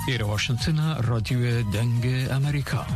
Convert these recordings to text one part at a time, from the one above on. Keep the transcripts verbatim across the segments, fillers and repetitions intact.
ایر واشنطن رادیو دنگ امریکا.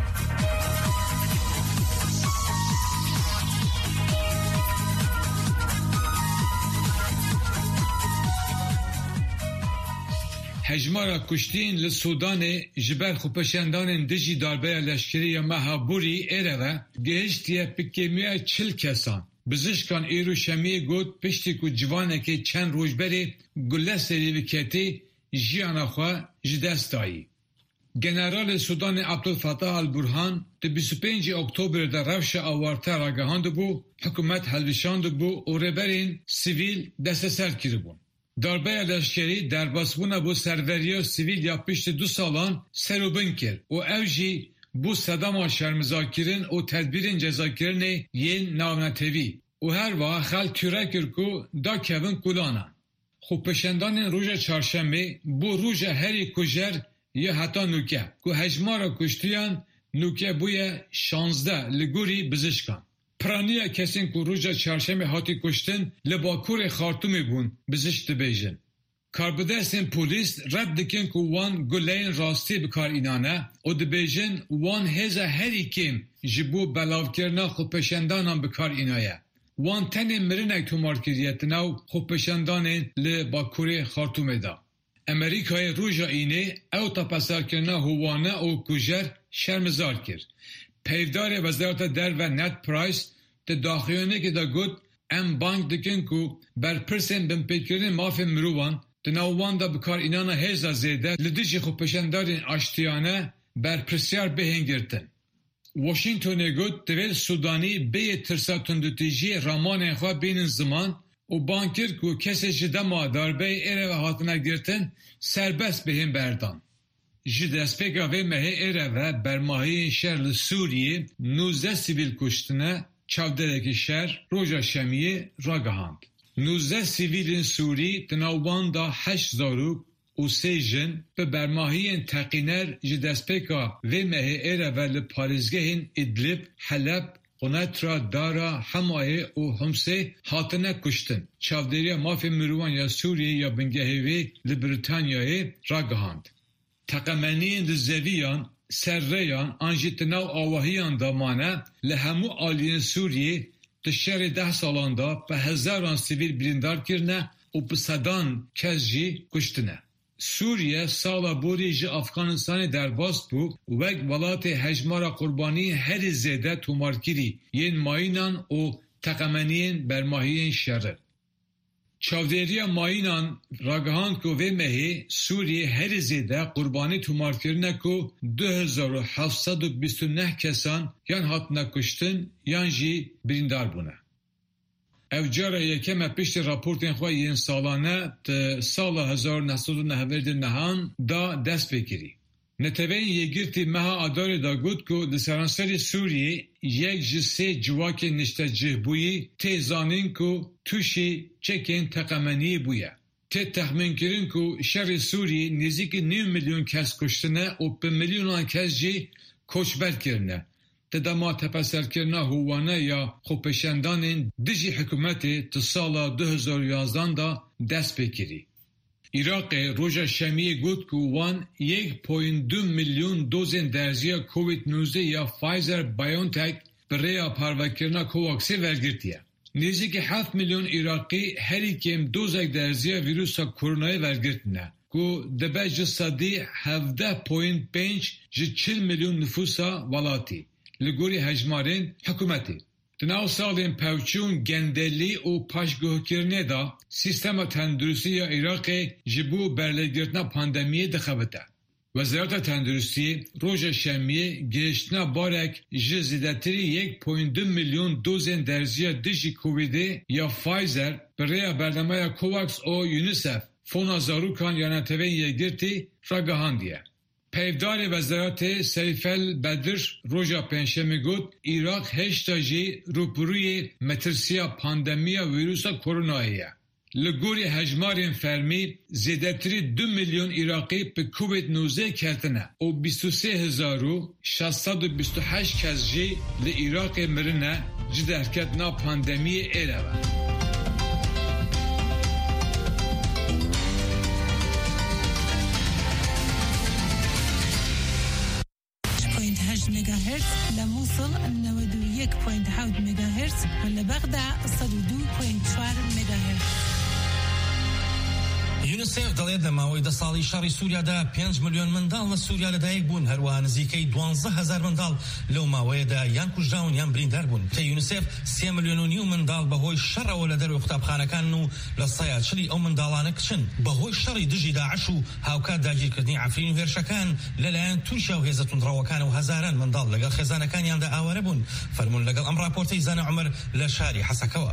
هجمارا کشتین لسودان جبر خوپشندان دجی داربه لشکری مهابوری ایره گهشتیه پکیمیا چل کسان. بزشکان ایرو شمیه گود پشتی که جوانه که چند روز بری گله سری بکتی جیانا خواه جدستایی. جنرال سودان عبدالفتاح البرهان ده بیست و پنج اکتبر در روش آوارتا راگهاند بو حکومت حلوشاند بو و ربرین سیویل دست سر کرده بون. داربه لشکری در باسبونه بو سروریا سیویل یا پشت دو سالان سروبن کرد و اوجی بو صدام شرمزاکرین و تدبیرین جزاکرین ین ناونتوی و هر وقت خل تورکر کو دا کون کلانا. خوب پشندان روژ چهارشنبه بو روژ هری کجر یا حتی نوکه که هجمارا کشتیان نوکه بوی شانزده لگوری بزشکان. پرانیا کسین که روژ چهارشنبه هاتی کشتن لباکور خارتومی بون بزشت بیجن. کاربدستین پولیس رد دکن که وان گلین راستی بکار اینانه و دبیجن وان هزا هری کم جبو بلاو کرنا خوب پشندانان بکار اینایه. وان تنی مرنک تومار کریتناو خوب پشندانین لباکور خارتومی دا. امریکای روژا اینه او تا پسر کرنا هوانه او کجر شرمزار کرد. پیفدار وزارت در و نت پرایس ده داخلیونه که دا گود ام بانک دکن که برپرسن بمپیکرین ماف مروان ده نووان دا بکار اینانا هزا زیده لدیجی خوب پشندارین آشتیانه برپرسیار بهنگرتن. واشنطن گود دویل سودانی به ترسا تندوتیجی رامان خواه بین زمان و بانکر که کسی جده ما داربه ایره و حاطنه گرتن سربست بهم بردان. جدسپیکا و مهی ایره و برماهی شهر سوریه نوزده سیویل کشتنه چاودرکی شهر روژا شمیه راگهاند. نوزده سیویل سوری تناوان دا هشت زارو و سه جن به برماهی تقینر جدسپیکا و مهی ایره و لپارزگه ادلب، حلب، قنطرا، دارا، حمایه و همسه حاطنه کشتن. چاودریا مافی مروان یا سوریه یا بنگهوی لبریتانیای راگهاند. تقمنین دزویان سرریان انجیتناو آواهیان دامانه لهمو آلین سوریه تشهر ده سالان دا به هزاران سیویل بریندار کرنه و به صدان کسجی کشتنه. سوریه سالا بوری جی افغانستان در باست بو وگ ولات هجمارا قربانی هر زیده تومارکیری ین ماینان و تقمنین برماهین شهر. چاودریا ماینان راگهان کو و مهی سوریه هر زیده قربانی تومار کرنه کو دو هزار و هفتصد و بیست و نه کسان یان هاتنه کشتن یان جی بریندار بونه. اوجارا یکم پیشت راپورتین خواه این سالانه سال هزار و نهصد و نود نهان دا دست بگیری. نتوین یگیرتی مها آدار دا گود که در سرانسر سوریه یک جسه جواک نشتجه بویی تی زانین که توشی چکین تقمنی بویه. تی تخمین کرن که شهر سوریه نزدیک نیم میلیون کس کشتنه و به میلیون کس جی کشبر کرنه. تدما تپسر کرنا هوانه یا خوپشندان دجی حکومتی تسالا دو هزار و یازده دا دست بگیری. عراق روژا شمیه گود که وان یک پوینت دو میلیون دوزن درزیا کووید نوزده یا فایزر بایونتک برای پروکرنا کوواکسی ورگرتیه. نزدیک هفت میلیون عراقی هری کم دوزک درزیا ویروسا کرونای ورگرتنه که دبه جسادی هفده پوینت پنج جه چل میلیون نفوسا ولاتی لگوری هجمارین حکومتی. دناو سالین پوچون گندلی و پاشگوه کرنه دا سیستم تندرستی یا عراق جبو برلگرتنا پاندمیه دخوته. وزارت تندرستی روژ شمیه گشتنا بارک جزیدتری یک پوینت دو میلیون دوزن درزیا دجی کوویده یا فایزر برای برنامه کوواکس و یونیسف فونا زاروکان یا نتوین یگرتی راگهاندیه. پیفدار وزارت سیفل بدر روژا پنجشنبه گفت عراق هشتا جی روبروی مترسیا پاندمیا ویروسا کروناییه. لگوری هجمارین فرمی زیدتری دو میلیون عراقی به کووید نوزده کردنه و بیست و سه هزار و ششصد و بیست و هشت کس جی لعراق مرنه جد حرکتنا پاندمی ایره. وهشت ميجاهرتز لموصل نود ويك بوينت حود ميجاهرتز ولا بغداد صد ودو بوينت شوار ميجاهرتز. یونیسف دەڵێت لە ماوەی دە ساڵی شەڕی سووریادا پێنج ملیۆن منداڵ لە سووریا لەدایک بوون، هەروەها نزیکەی دوانزە هەزار منداڵ لەو ماوەیەدا یان کوژراون یان بریندار بوون. کە یونیسف سێ ملیۆن و نیو منداڵ بەهۆی شەڕەوە لە دەروی قوتابخانەکان و لە سەیە چلی ئەو منداڵانە کچن بەهۆی شەڕی دژی داعش و هاوکات داگیرکردنی عەفرین و هێرشەکان لەلایەن تووشا و هێزە توندڕەوەکان و هەزاران منداڵ لەگەڵ خێزانەکانیاندا ئاوارە بوون. فەرموون لەگەڵ ئەم راپۆرتەی زانە عومەر لە شاری حەسەکەوە.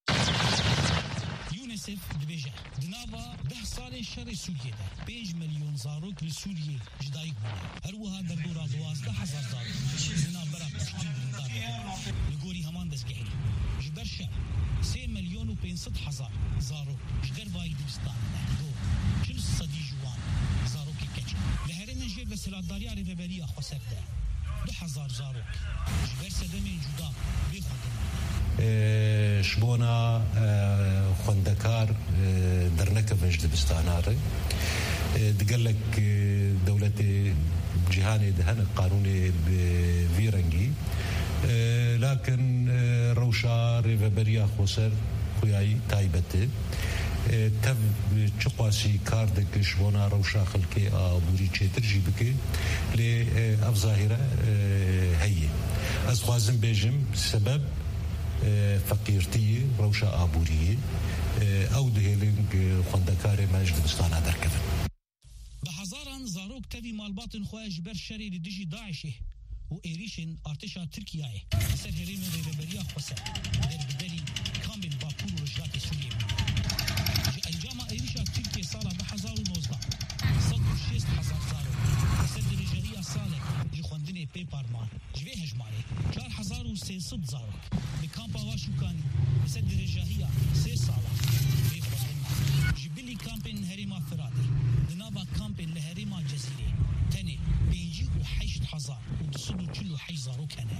شەڕی سووریەدا پێنج ملیۆن زارۆک لە سووریێ ژدایک بوون، هەروەها دەردۆرا دوازدە هەزار زارۆک بەنابەرە کوشتن بریندار لە گۆری هەمان دەستگەهی ji ber şer sê milyon û pênc sed hezar zarok ji dervayî dibistanê de do çil sedî ji wan zarokê keç li herêmên jêr veselatdariya rêveberiya Xweser de du hezar zarok ji ber sedemên cuda vê xwedin شبونا خوندكار درنك فنج دبستاناري دقلك دولة جهاني دهن قانوني بفيرنجي لكن روشا ريفبريا خوسر خوياي تايبته تف چقاسي كاردك شبونا روشا خلقي ابوري چتر جيبكي ل افظاهره هي از خوازم بيجم سبب فقيرتي روشا آبورية أو دهيلنج خندكاري مجد بستانا دركفن بحزاران زاروك تبي مالباطن خواج بر شري لدجي داعشه وإيريشن ارتشا تركيا سر هريم ريبريا خوسا در بدلي كامل باكور ورجلات سوريا جي انجام إيريشا تركيا صالة بحزار ونوزدا صد وشيست حزار زاروك سر رجالية صالة جي خوندني بي بارمان جوي هجماري چار حزار و سيصد زاروك بكامبا واشوكاني بسد رجاهية سي صالة بي خوندن جبلي كامبين هريما فرادي دنابا كامبين لهريما جزيري تاني بيجي وحيشت حزار ودسدو چلو حيش زاروك هنا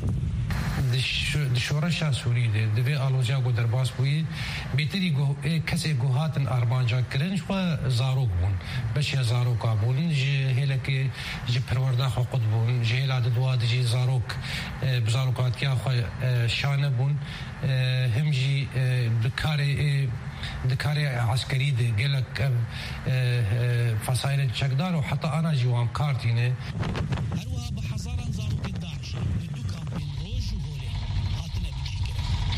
دشورشا سوری ده دوی آلوجا گو درباس بوی بیتری گو کسی گوهاتن اربانجا کرنج و زاروک بون بشی زاروکا بون جی هلکی جی پرورده حقوق بون جی هلاد دواد جی زاروک بزاروکات کیا خو شانه بون هم جی دکاری دكاري عسكري دي قالك فصائل الشقدار وحتى انا جوام كارتينه هروها بحزارا زاروك الداعش بدو كامبين روج وغولي هاتنا بيجي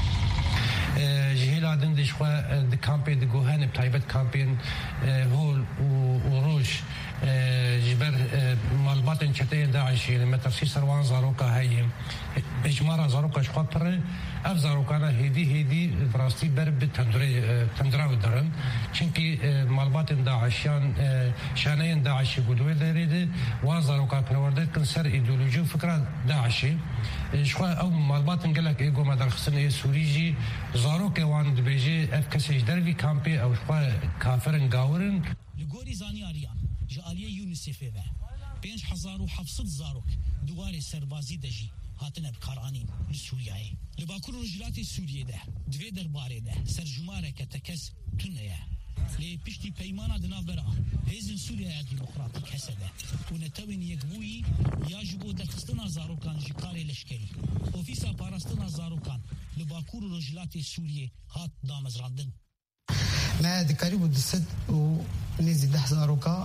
جهيل عدن دي شخوا دي كامبين دي جوهان بتايبت كامبين هول وروج جبر مالباتن چتين داعش لما ترسي سروان زاروكا هاي اجمارا زاروكا شخوا پر اف زاروكانا هيدي هيدي براستي بر بتندري تندراو درن چونكي مالباتن داعشيان شانين داعشي قدوه داريده وان زاروكا پرورده كن سر ايديولوجي وفكرة داعشي شخوا او مالباتن قلق ايقو مدار خسن اي سوريجي زاروكا وان دبيجي اف كسيج دروي كامبي او شخوا كافرن قاورن لغوري زانياريان جالية يونيسف به بينج حزار وحفصد زاروك دواري سربازي دجي هاتنا بكارانين لسوريا لباكور رجلات سوريا ده دوي درباري ده سرجمارة كتكس تنيا لي بيشتي بيمانا دنافبرا هيزن سوريا ديمقراطي كسده ونتوين يقبوي ياجبو دخستنا زاروكان جكاري لشكري اوفيسا باراستنا زاروكان لباكور رجلات سوريا هات دامزراندن ما دكاري ودست ونزي ده زاروكا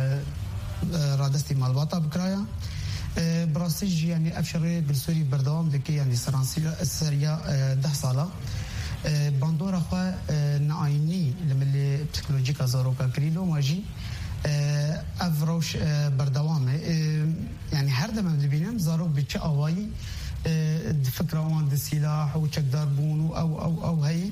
رادستي مالباطا بكرايا براستيج يعني افشري بالسوري بردوام دكي يعني سرانسيا السريا ده صاله باندورا خو نايني لما اللي بسيكولوجيكا زاروكا كريلو ماجي افروش بردوام يعني هر دم دبينم زاروك بتش اواي فكره وان السلاح وتشك داربون او او او هي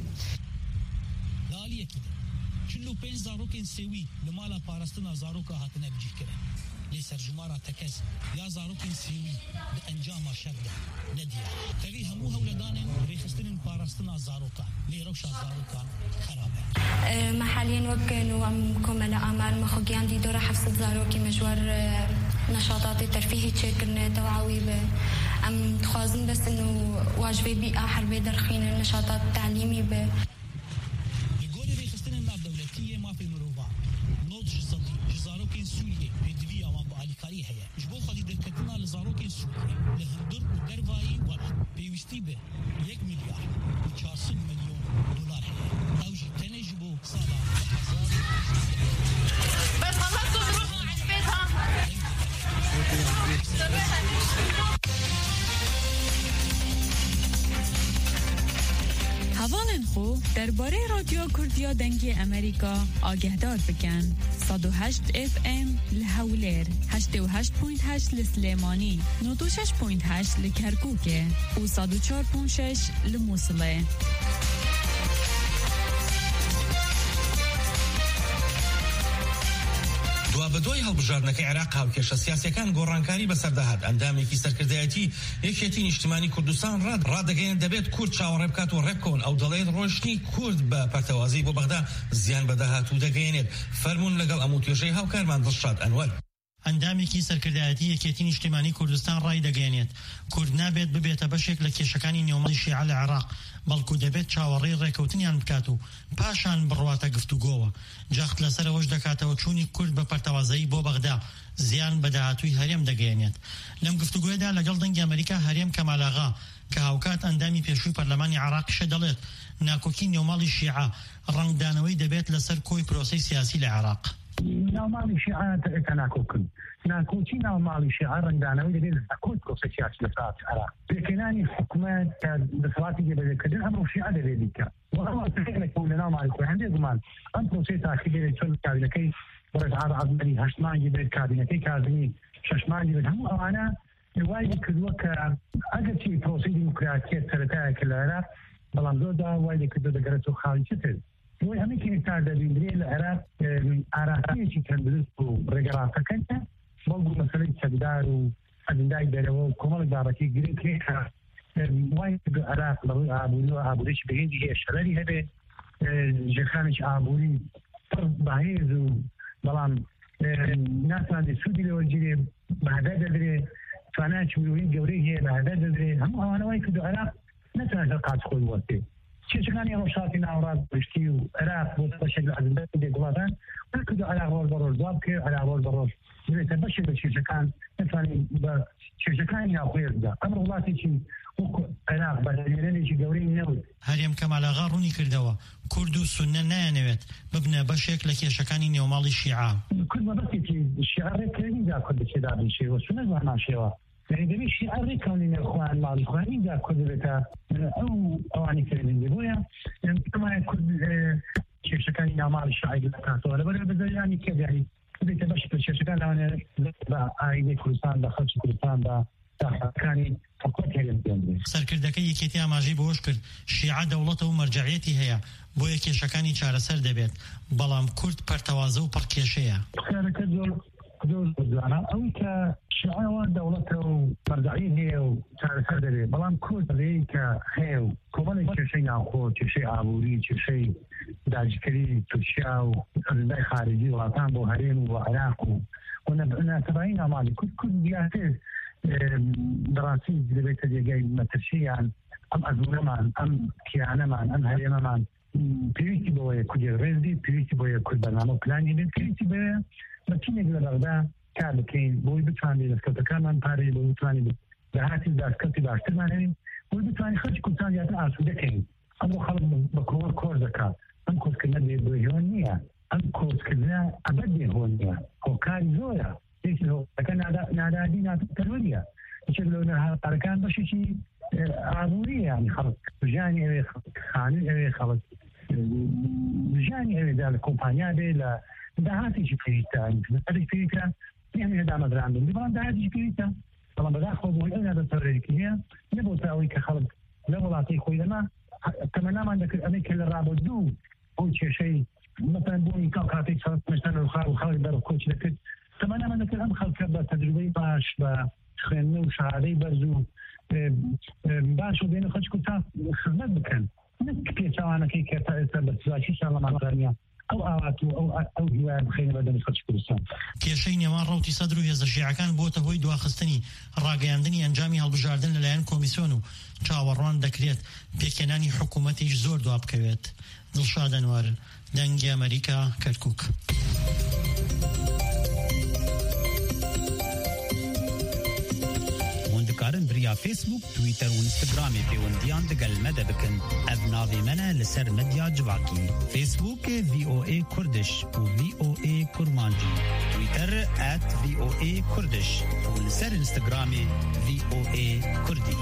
داليه كده كله بين زاروكين سوي لمالا باراستنا زاروكا هاتنا بيجي كده ليسر جمارة تكز يا زاروكين سيوي بأنجام شرده نديا تغي هموها ولدانين ريخستنين باراستنا زاروكا لي روشا زاروكا خرابة محليا وكانوا عم كمل أعمال مخوجيان دي دورة حفصة زاروكي مجوار نشاطات ترفيهي تشكرنا توعوي عم تخوازن بس إنه واجبي بيئة حربي درخين النشاطات التعليمي ب لقولي ريخستنين ناب دولتية ما في مروفا نوض جزادي جزاروكين سوريا بدبيا ما بقالي بیکاری هەیە ji bo xwedî derketina li zarokên Sûriyê li hindir û dervayî welat pêwîstî bi yek milyar û çar sed milyon dolar heye ew jî tenê ji bo sala هەواڵێن خۆ دەربارەی رادیۆ کوردیا دەنگی ئەمریکا ئاگەهدار بکەن. صد و هشت اف ام li Hewlêr, هشتاد و هشت و هشت li Slêmanî, نود و شش و هشت li Kerkûkê û صد و چهار و شش li Mosulê. بەدوای هەڵبژاردنەکەی عێراق هاوکێشە سیاسیەکان گۆڕانکاری بەسەردەهات ئەندامێکی سەرکردایەتی یەکێتی نیشتیمانی کوردستان ڕاد ڕادەگەیەن دەبێت کورد چاوەڕێ بکات و ڕێبکەون ئەو دەڵێت ڕۆشتنی کورد بە پەرتەوازی بۆ بەغدا زیان بەداهات و دەگەیەنێت فەرمون لەگەڵ ئەم و توێژەی هاوکارمان دڵشاد ئەنوەر. ئەندامێکی سەرکردایەتی یەکێتی نیشتیمانی کوردستان ڕای دەگەیەنێت کورد نابێت ببێتە بەشێک لە کێشەکانی نێومەڵی شیعە لە عێراق بەڵکو دەبێت چاوەڕێی ڕێکەوتنیان بکات و پاشان بڕواتە گفتوگۆوە. جەخت لەسەرەوەش دەکاتەوە چوونی کورد بە پەرتەوازایی بۆ بەغدا زیان بە داهاتووی هەرێم دەگەیەنێت. لەم گفتوگۆیەدا لەگەڵ دەنگی ئەمریکا هەرێم کەمالاغا کە هاوکات ئەندامی پێشووی پەرلەمانی عێراقیشە دەڵێت ناکۆکی نێومەڵی شیعە ڕەنگدانەوەی دەبێت لەسەر کۆی پرۆسەی سیاسی لە عێراق. ناوماڵی شیعە تەناکۆکن ناکۆچی ناوماڵی شیعە ڕەنگدانەوەی دەبێت لە کۆی پرۆسەی سیاسی لە ساحەت عێراق. پێکهێنانی حکوومەت کە دەسەڵاتی جێبەجێکردن ئەمڕۆ شیعە دەبێت بیکات. وەڵامەکەون لە ناوماڵی خۆی هەندێک گومان ئەم پرۆسەی تاقی دەبێت چۆن کابینەکەی ڕێژعاد عەزمەری هەشت مانگی بێت کابینەکەی کاظمی شەش مانگی بێت هەموو ئەوانە وای کردووە کە ئەگەرچی پرۆسەی دیموکراتیەت سەرەتایەکە لە عێراق بەڵام زۆردا وای لێکردووە دەگەڕێتەوە خاڵی چتر. بۆی هەمێکی هێشتا دەبینرێت لە عێراق ئاراستەیەکی تەندروست و ڕێگەڕاستەکەنە بەڵکو مەسەلەی چەکدار و ئەجندای دەرەوە و کۆمەڵێک بابەتی گرنگ هەیە وای عێراق بەڕووی ئابووری و ئابووریش بەهێزی هەیە شەڕەری هەبێ ژێرخانێکی ئابووری پڕ بەهێز و بەڵام ناتوانێت سوودی لەوەرگیرێ بەهەدە دەدرێ توانایەکی مرۆیی گەورەی هەیە بەهەدە دەدرێ هەموو ئەوانە وای کردو عێراق نەتوانێت قاچ خۆی وەرتێ کێشەکانی ڕۆژهاتی ناوەڕاست پشتی و عێراق بۆ بەشێک لە ئەزمەت دێگوڵاتان وای کردو عێراق ڕۆژ بە ڕۆژ دواب بکرێ عێراق ڕۆژ بە ڕۆژ بێتە بەشێک لە کێشەکان نتوانێت بە کێشەکانی ناوخۆیە بدا. ئەم وڵاتێکی وەکو عێراق بەدەرهێنانێکی گەورەی نەوت. هەرێم کەمالاغا ڕوونی کردەوە کورد و سوننە نایەنەوێت ببنە بەشێک لە کێشەکانی نێوماڵی شیعە. کورد بەبەستێکی شیعە ڕێکردنیدا کورد بچێدا بنشێوە سوننە زمان شێوە يعني دەبێت شیعە ڕێککەونی نێرخوان ماڵی خوانیندا کورد بێتە ئەو ئەوانی کردنی بۆیە ئەمانە کورد کێشەکانی ناوماڵی شیعە دەکاتەوە لەبەرەوە بەزەریانی کردیانی بێتە بەش لە کێشەکان لەوانەیە بە ئایندەی کوردستان بە خەڵکی کوردستان بە داخەکانی حکومەت هێرم بێنرێت. سەرکردەکەی یەکێتی ئاماژەی بەهۆش کرد شیعە دەوڵەتە و مەرجعیەتی هەیە بۆیە کێشەکانی چارەسەر دەبێت بەڵام کورد پەرتەوازە و پڕکێشەیە. قسانەکە زۆر زۆر جوانە ئەوەی کە شیعەوە دەوڵەتە و مەرجعی هەیە و چارەسەر دەبێت بەڵام کورد ڕێی کە هەیە و کۆمەڵێک کێشەی ناوخۆ کێشەی ئابووری کێشەی داگیرکردنی تورکیا و ئەجندای خارجی وڵاتان بۆ هەرێم و عێراق و ناتەبایی ناماڵی کورد کورد دیاتر بەڕاستی دەبێتە جێگای مەترسییان ئەم ئەزمونەمان ئەم کیانەمان ئەم هەرێمەمان پێویستی بەوەیە کوردی ڕێزی پێویستی بۆیە کورد بەرنامە و پلانی بێت پێویستی بەیە بەچینێک لە بەغدا کار بکەین بۆی بتوانین دەستکەوتەکانمان پارێ بۆ بتوانین داهاتی دەستکەوتی باشترمان هێنین بۆی بتوانین خەڵکی کوردستان زیاتر ئاسوودەکەین. ئەمڕۆ خەڵک بە کۆمەڵ کۆر دەکات ئەم کۆرسکردنە بێ بۆهێوان نییە ئەم کۆرسکردنە ئەبەد بێهۆن نییە هۆکاری زۆرە یەکی هۆکارەکە نادادی ناتەپەروەریە یەکێک لەو نەهاپارەکان بەشێکی ئابووریە یانی خەڵک ژیانی ئەوێ خانووی ئەوێ خەڵک ژیانی ئەوێدا لە کۆمپانیا بێ لە داهاتێکی پێویستە ئەدەی پێویستە یعنی هەدامەدران بن بەڵام داهاتێکی پێویستە بەڵام بەداخۆ بۆی ئەو نادەپەروەریەکی نییە نەبۆ تا ئەوەی کە خەڵک لە وڵاتی خۆی لەما تەمەنامان دەکرد ئەمەی کە لە ڕابردوو ئەو کێشەی مثلا بۆی کاو کاتێک مەشتەن و خەڵک دەرە کۆچ دەکرد تەمەنامان دەکرد ئەم خەڵکە بە تەجروبەی باش بە خوێندنە و شەهادەی بەرز و باش و بێنە خەڵکی کوردستان خزمەت بکەن نەک پێچەوانەکەی کە تا ئێستا بە سولاکی ساڵەمانەکانیان ئەو ئاوات و ئەو ئەو هیوایە بخەینە بەدەمی خەڵکی کوردستان. کێشەی نێوان ڕەوتی سەدر و هێزە شیعەکان بۆتە هۆی دواخستنی ڕاگەیاندنی ئەنجامی هەڵبژاردن لەلایەن کۆمیسیۆن و چاوەڕوان دەکرێت پێکهێنانی حکوومەتیش زۆر دواب بکەوێت. دڵشاد ئەنوەر دەنگی ئەمریکا کەرکووک. یا فیسبوک تویتر و اینستاگرام پیوندیان دگل مده بکن اف ناوی منه لسر مدیا جواکی فیسبوک وی او ای کردش و وی او ای کرمانجی تویتر ات وی او ای کردش و لسر اینستاگرام وی او ای کردی.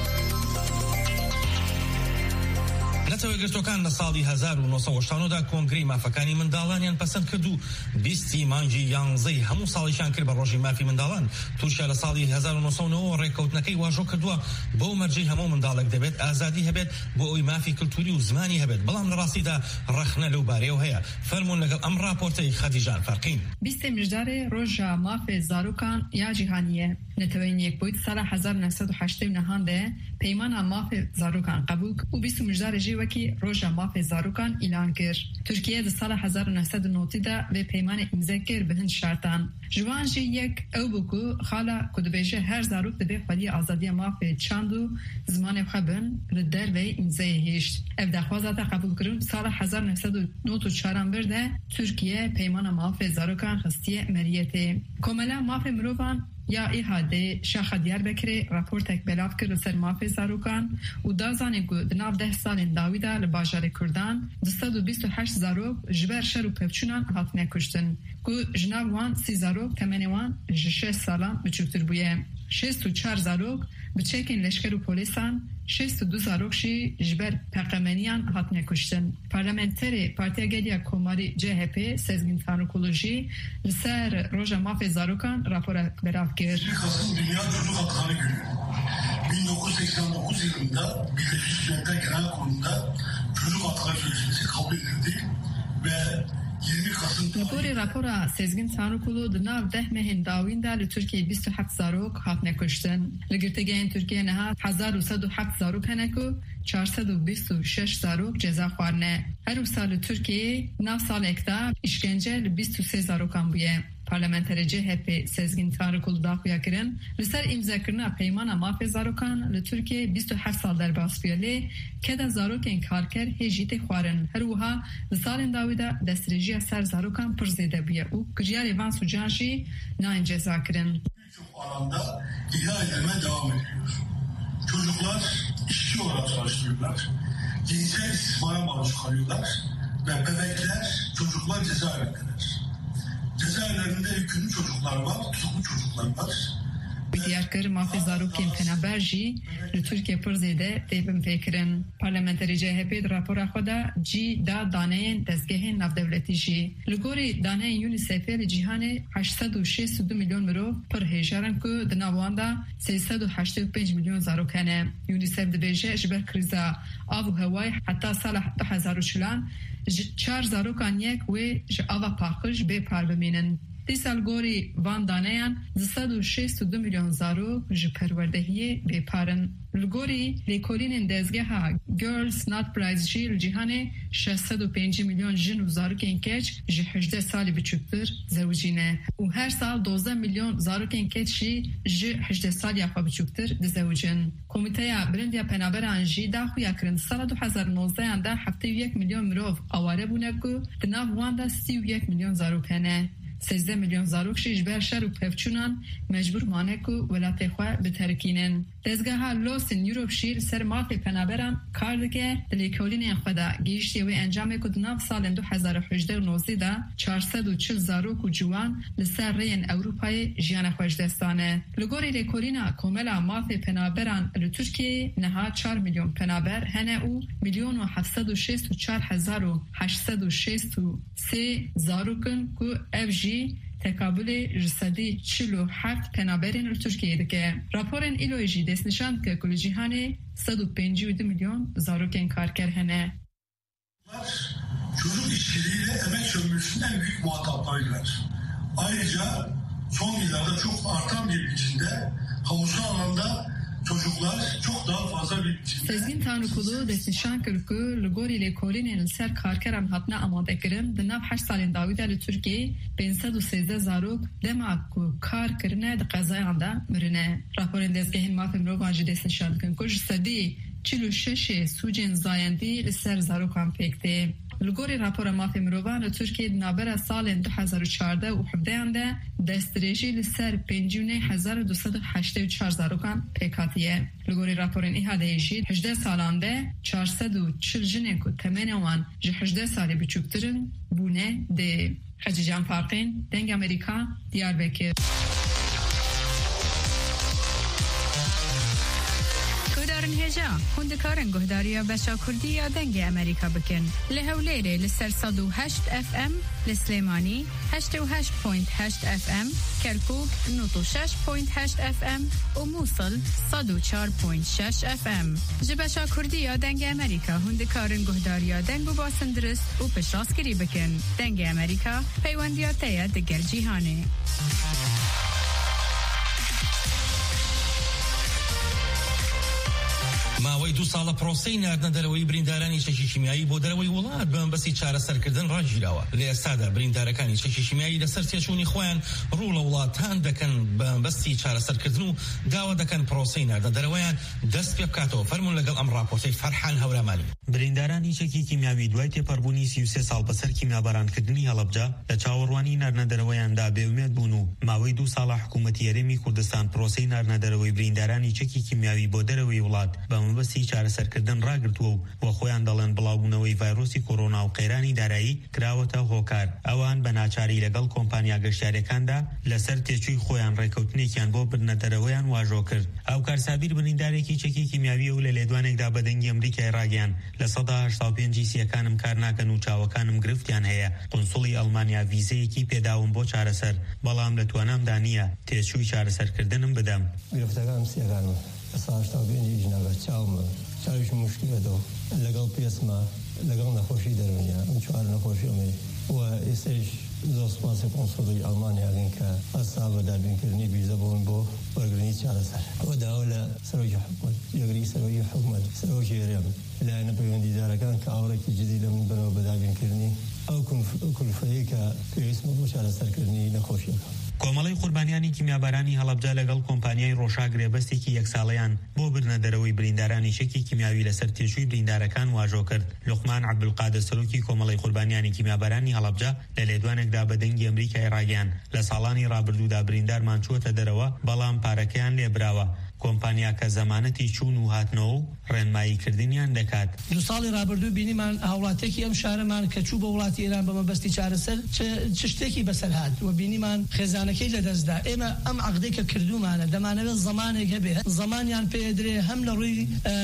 نەتەوەی گرتوەکان لە ساڵی هەزار و نۆسەد و هەشتا و نۆ دا کۆنگرەی مافەکانی منداڵانیان پەسەند کرد و بیستی مانگی یانزەی هەموو ساڵیشان کرد بە ڕۆژی مافی منداڵان. تووشە لە ساڵی هەزار و نۆسەد و نۆ ڕێکەوتنەکەی واژۆ کردووە بۆ مەرجەی هەموو منداڵێک دەبێت ئازادی هەبێت بۆ ئەوی مافی کلتوری و زمانی هەبێت، بەڵام لە ڕاستیدا ڕەخنە لەو بارەیەوە هەیە. فەرموون لەگەڵ ئەم راپۆرتەی خەدیجان فەرقین. بیستێ مژدارێ ڕۆژە مافێ زارۆکان یا جیهانیە نەتەوەی یەکبوویت ساڵە هەزار و نۆسەد و هەشتا و نەهاندێ پەیمانە مافێ زارۆکان قبول و بیست مژدارێ ژێ وەکی ڕۆژە مافێ زارۆکان ئیلان کرد. تورکیە لە ساڵە هەزار و نۆسەد و نۆزدە دا بێ پەیمانە ئیمزا کرد بە هەند شارتان. جوان ژێ یەک ئەو بوو کو خاڵە کو دەبێژە هەر زارۆک دەبێ خودی ئازادیە مافێ چاند و زمانێ خۆ بن لە دەرەوەی ئیمزای هێشت. ئەو داخوازاتە قبولکردن ساڵە هەزار و نۆسەد و نۆزدە و چوار بردە تورکیە پەیمانە مافێ زارۆکان خستیە مەریەتێ. کۆمەلا مافێ مرۆڤان یا ئیهادێ شاخە دیاربەکرێ راپۆرتێک بەلاف کرد لەسەر مافێ زارۆکان و دازانێ کو دناو ده ساڵên داویدا لە باژارێ کوردان دو سەد و بیست و هەشت زارۆک ji ber şer û pevçûnan hatine kuştin ku ji nav wan sî zarok temenê wan ji şeş salan biçûktir bûye. şêst û çar zarok bi çekên leşker û polîsan şêst û du zarok jî ji ber peqemeniyan hatine kuştin. Parlamenterê Partiya Geliya Komarî C H P Sezgin Tanrıkulu jî li ser roja mafê zarokan rapora berav kir. Kasım Dünya Çocuk Hakları Günü. bin dokuz yüz seksen dokuz yılında Birleşmiş Milletler Genel Kurulu'nda Çocuk Hakları Sözleşmesi kabul edildi ve لەگۆری راپۆرە سێزگین تانوکولو di nav deh mehên dawîn de li Tirkiyeyê bîst û heft zarok hatine kuştin. Li girtîgehên Tirkiye niha hezar û sed û heft zarok hene ku çar sed û bîst û şeş zarok ceza xwarine. Her wisa li Tirkiyeyê nav salek da îşkence li bîst û sê zarokan bûye. Parlamenterê C H P Sezgin Tanrıkulu daxuya kirin li ser îmzakirina peymana mafê zarokan li Tirkiyeyê bîst û heft sal derbas bûye lê keda zarokên karker hêjî tê xwarin. Her wiha li salên dawî de destrêjiya ser zarokan pir zêde bûye û kiryarê van sucan jî nayên ceza kirin. Birçok alanda ihlal edilme devam ediyor. Çocuklar işçi olarak çalıştırıyorlar. Cinsel istismara maruz kalıyorlar ve bebekler, çocuklar cezaevindeler. Cezaevlerinde hükümlü çocuklar var, tutuklu çocuklar var. Diyarkar mafê zarokên penaber jî li Tirkiye pir zêde tê bin pêkirin. Parlamenterê C H P di rapora xwe de cî da daneyên dezgehên navdewletî jî. Li gorî daneyên UNICEF'ê li cîhanê heşt sed û şêst û du milyon mirov pir hêjarin ku di nav wan de sê sed û heştê û pênc milyon zarok hene. UNICEF dibêje ji ber krîza av û hewayê heta sala du hezar û çilan ji çar zarokan yek wê ji ava paqij bê par bimînin. Dîsal gorî van daneyan di sed û şêst û du milyon zarok ji perwerdehiyê bêparin. Li gorî lêkolînên dezgeha Girls Not Prize jî li cîhanê şeş sed û pêncî milyon jin û zarokên keç ji hejdeh salî biçûktir zewicîne û her sal dozdeh milyon zarokên keç jî ji hejdeh saliya xwe biçûktir dizewicin. Komîteya Bilindiya Penaberan jî daxuya kirin sala du hezar û nozdeyan de heftê û yek milyon mirov aware bûne ku di nav wan de sî û yek milyon zarok hene. سیزده میلیون زاروک شیش بر شر و پفچونان مجبور مانه کو ولات خواه بترکینن. دزگاه لوسن یوروپ شیر سر مافی پنابران کاردکه دلیکولین خدا گیشتی و انجام کد ناف سال دو هزار و هجده و نوزده دا چهارصد و چل زاروک و جوان لسر رین اروپای جیان خوش دستانه. لگوری لیکولینا کوملا مافی پنابران لترکیه نها چهار میلیون پنابر هنه او میلیون و هفتصد و شصت و چهار هزار و هشتصد و شصت و سه زاروکن کو افجی تکابل رسدی چهل و هفت پنابرین رو ترکیه دکه. راپورن ایلویجی دست نشاند که کل جیهانه صد و پنجاه و دو میلیون زاروکن کارگر هنه. Çocuk işçiliğiyle emek sömürüsünün en büyük muhataplarıylar. Ayrıca son yıllarda çok artan bir biçimde kamusal alanda çocuklar çok daha fazla bir biçimde. Sezgin Tanrıkulu dest nişan kir ku li gorî lêkolînên li ser karkeran hatine amadekirin di nav heşt salên dawî de li Tirkiyeyê pênc sed û sêzdeh zarok dema ku kar kirine di qezayan de mirine. Raporên dezgehên mafê mirovan jî dest nişan dikin ku ji sedî çil û şeşê sûcên zayendî li ser zarokan pêk tê. لگوری راپور مافی مروان ترکیه نابر سال دو هزار و چهارده و هفده ده دستریجی لسر پنجونه هزار و دویست و هشتاد و چهار زاروکان پیکاتیه. لگوری راپور ایهاده ایجید هجده سالان ده چهارصد و چهل جنه که تمنه وان جه هجده سالی بچوکترن بونه ده. خجیجان فارقین دنگ امریکا دیاربکر. هجا هندکارن گهداریا بچا کردی یا دنگ امریکا بکن لهولیره لسر صد و هشت اف ام لسلیمانی هشت و هشت پوینت هشت اف ام کرکوک نود و شش پوینت هشت اف ام و موصل صد و چهار پوینت شش اف ام جبچا کردی یا دنگ امریکا هندکارن گهداریا دنگ باسن درست و پشتاسکری بکن دنگ امریکا پیوندیاتیا دگر جیهانه. ماوەی دوو ساڵە پرۆسەی ناردنە دەرەوەی بریندارانی چەکی کیمیایی بۆ دەرەوەی وڵات بە مەبەستی چارەسەرکردن ڕاگیراوە. لە ئێستادا بریندارەکانی چەکی کیمیایی لەسەر تێچوونی خۆیان ڕوو لە وڵاتان دەکەن بە مەبەستی چارەسەرکردن و داوا دەکەن پرۆسەی ناردنە دەرەوەیان دەست پێ بکاتەوە. فەرموون لەگەڵ ئەم راپۆرتەی فەرحان هەورامانی. بریندارانی چەکی کیمیاوی دوای تێپەڕبوونی سی و سێ ساڵ بەسەر کیمیابارانکردنی هەڵەبجە لە چاوەڕوانی ناردنە دەرەوەیاندا بێومێد بوون و ماوەی دوو ساڵە حکوومەتی هەرێمی کوردستان پرۆسەی ناردنە دەرەوەی بریندارانی چەکی کیمیاوی بۆ دەرەوەی وڵات بە مەبەستی چارەسەرکردن ڕاگرتووە و وە خۆیان دەڵێن بڵاوبوونەوەی ڤایرۆسی کۆڕۆنا و قەیرانی دارایی کراوەتە هۆکار. ئەوان بە ناچاری لەگەڵ کۆمپانیا گەشتیارەکاندا لەسەر تێچووی خۆیان ڕێکەوتنێکیان بۆ بردنە دەرەوەیان واژۆ کرد. ئەو کارسابیر بریندارێکی چەکی کیمیاوی و لە لێدوانێکدا بە دەنگی ئەمریکای ڕاگەیان لە سەدا هەشتا و پێنج سیەکانم کار ناکەن و چاوەکانم گرفتیان هەیە. قونسوڵی ئەڵمانیا ڤیزەیەکی پێداوم بۆ چارەسەر بەڵام لە توانامدا نییە تێچووی چارەسەرکردنم بدەم. گرفتەکانم سیەکانم ئەستا هەشتا و پێنج ژنەکە چاومە چاویش مشکلەوە لەگەڵ پێسمە لەگەڵ نەخۆشی دەرونیا ئەم چوار نەخۆشیەمێ و ئێستش زۆر سوپاسی قۆنسوڵی ئەڵمانیاگەن کە ئەستا بە دابینکردنی ڤیزە بۆن بۆ وەرگرتنی چارەسەر. ئەوە داوا لە سەرۆکی حکوومەت یەکگری سەرۆکی حکوومەت سەرۆکی هەرێم لایەنە پەیوەندیدارەکان کە ئاوڕێکی جدی لە من بنەوە بە دابینکردنی ئەو کولفەیە کە پێویستمە بۆ چارەسەرکردنی نەخۆشیەکە. کۆمەڵی قوربانیانی کیمیابارانی هەڵەبجە لەگەڵ کۆمپانیای ڕۆژا گرێبەستێکی یەک ساڵەیان بۆ برنە دەرەوەی بریندارانی شەکی کیمیاوی لەسەر تێچووی بریندارەکان واژۆ کرد. لوقمان عەبدولقادر سەرۆکی کۆمەڵی قوربانیانی کیمیابارانی هەڵەبجە لە لێدوانێکدا بە دەنگی ئەمریکای ڕاگەیاند لە ساڵانی ڕابردوودا بریندارمان چووەتە دەرەوە بەڵام پارەکەیان لێبراوە. کۆمپانیا کە زەمانەتی چوون و هاتنەوە و ڕێنماییکردنیان دەکات. دو ساڵی ڕابردوو بینیمان هاوڵاتێکی ئەم شارەمان کە چوو بە وڵاتی ئێران بە مەبەستی چارەسەر چ شتێکی بەسەر هات و بینیمان خێزانەکەی لەدەستدا. ئێمە ئەم عەقدەی کە کردومانە دەمانەوێت زەمانێک هەبێ زەمانیان پێدرێ هەم لە ڕووی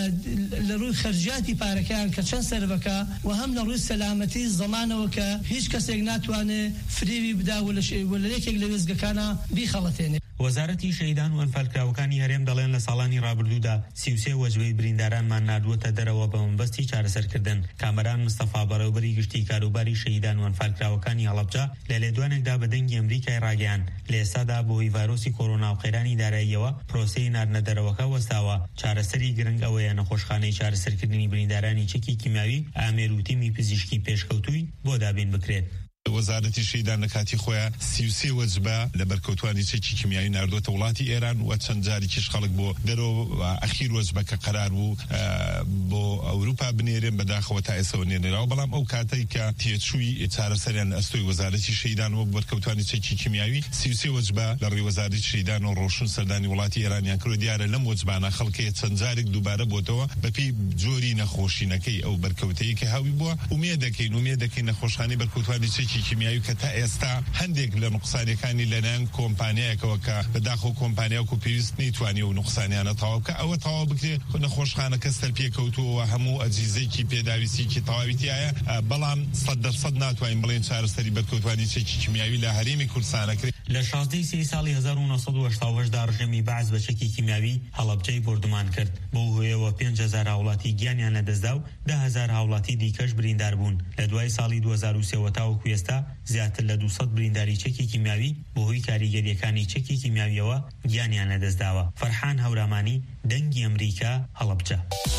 لە ڕووی خەرجیاتی پارەکەیان کە چەند سەرڤەکە و هەم لە ڕووی سەلامەتی زەمانەوە کە هیچ کەسێک ناتوانێت فریوی بدا و لە یەکێک لە وێزگەکانە بیخەڵەتێنێ. وەزارەتی شەیدان و ئەنفالکراوەکانی هەرێم دەڵێن لە ساڵانی ڕابردوودا سی و سێ وەجبەی بریندارانمان نردووەتە دەرەوە بە مەبەستی چارەسەرکردن. کامەران مستەفا بەڕێوەبەری گشتی کاروباری شەیدان و ئەنفالکراوەکانی هەڵەبجە لە لێدوانێکدا بە دەنگی ئەمریکای ڕاگەیان لە ئێستادا بۆی ڤایرۆسی کۆڕۆنا و قەیرانی داراییەوە پرۆسەی ناردنە دەرەوەکە وەستاوە. چارەسەری گرنگ ئەوەیە نەخۆشخانەی چارەسەرکردنی بریندارانی چەکی کیمیاوی ئامێر و تیمی پزیشکی پێشکەوتووی بۆ دابین بکرێت. وەزارەتی شەیدان لە کاتی خۆیان سی و سێ وەجبە لە بەرکەوتوانی چەکی کیمیایی ناردووەتە وڵاتی ئێران و چەند جارێکیش خەڵک بۆ دەرەوە ئەخیر وەجبە کە قەرار بوو بۆ ئەوروپا بنێرێن بەداخەوە تا ئێسەوە نێنێراوە. بەڵام ئەو کاتەی کە تێچووی چارەسەریان لە ئەستۆی وەزارەتی شەیدان وەک بەرکەوتوانی چەکی کیمیایی سی و سێ وەجبە لە ڕێی وەزارەتی شەیدان و ڕۆشن سەردانی وڵاتی ئێرانیان کردو. دیارە لەم وەجبانە خەڵکەیە چەند جارێک دووبارە بۆتەوە بەپێی جۆری نەخۆشینەکەی ئەو بەرکەوتەیە کە هاوی بووە ومێ دەکەین ومێ دەکەین نەخۆشخانەی بەرکەوتوانی چەکی کیمیایی کە تا ئێستا هەندێک لە نوقسانەکانی لەلایەن کۆمپانیایەکەوە کە بەداخەوە کۆمپانیا و پێویست نەیتوانی و نوقسانیانە تەواو بکە ئەوە تەواو بکرێت. نەخۆشخانەکە سەرپێکەوتووە هەموو ئەجیزەیەکی پێداویستێکی تەواویتیایە بەڵام سەد دەرسەد ناتوانین بڵێن چارەسەری بەرکەوتوانی چەکی کیمیاوی لە هەرێمی کوردستانەکە. لە شازدەی سێ ساڵی هەزار و نۆ سەد و هەشتا و هەشت دا ڕژێمی بەعز بە چەکی کیمیاوی هەڵەبجەی بردومان کرد. بۆ هۆیەوە پێنج هەزار هاوڵاتی گیانیان لەدەستدا و ده هەزار هاوڵاتی دیکەش بریندار بوون. لە دوای ساڵی دوو هەزار و سێ تاوەکو ئێستا زیاتر لە دووسەد برینداری چەکی کیمیاوی بۆ هۆی کاریگەریەکانی چەکی کیمیاویەوە گیانیان لەدەستداوە. فەرحان هەورامانی دەنگی ئەمریکا هەڵەبجە.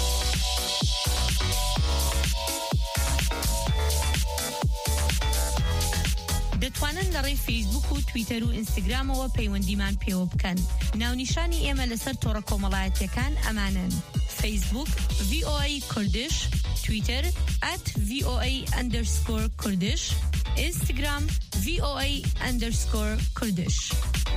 دەتوانن لە ڕێی فیسبوک و تویتەر و ئینستاگرامەوە پەیوەندیمان پێوە بکەن. ناونیشانی ئێمە لەسەر تۆڕە کۆمەڵایەتیەکان ئەمانن: فیسبوک ڤی ئۆ ئەی کوردش، تويتر at voa underscore kurdish Instagram voa underscore kurdish.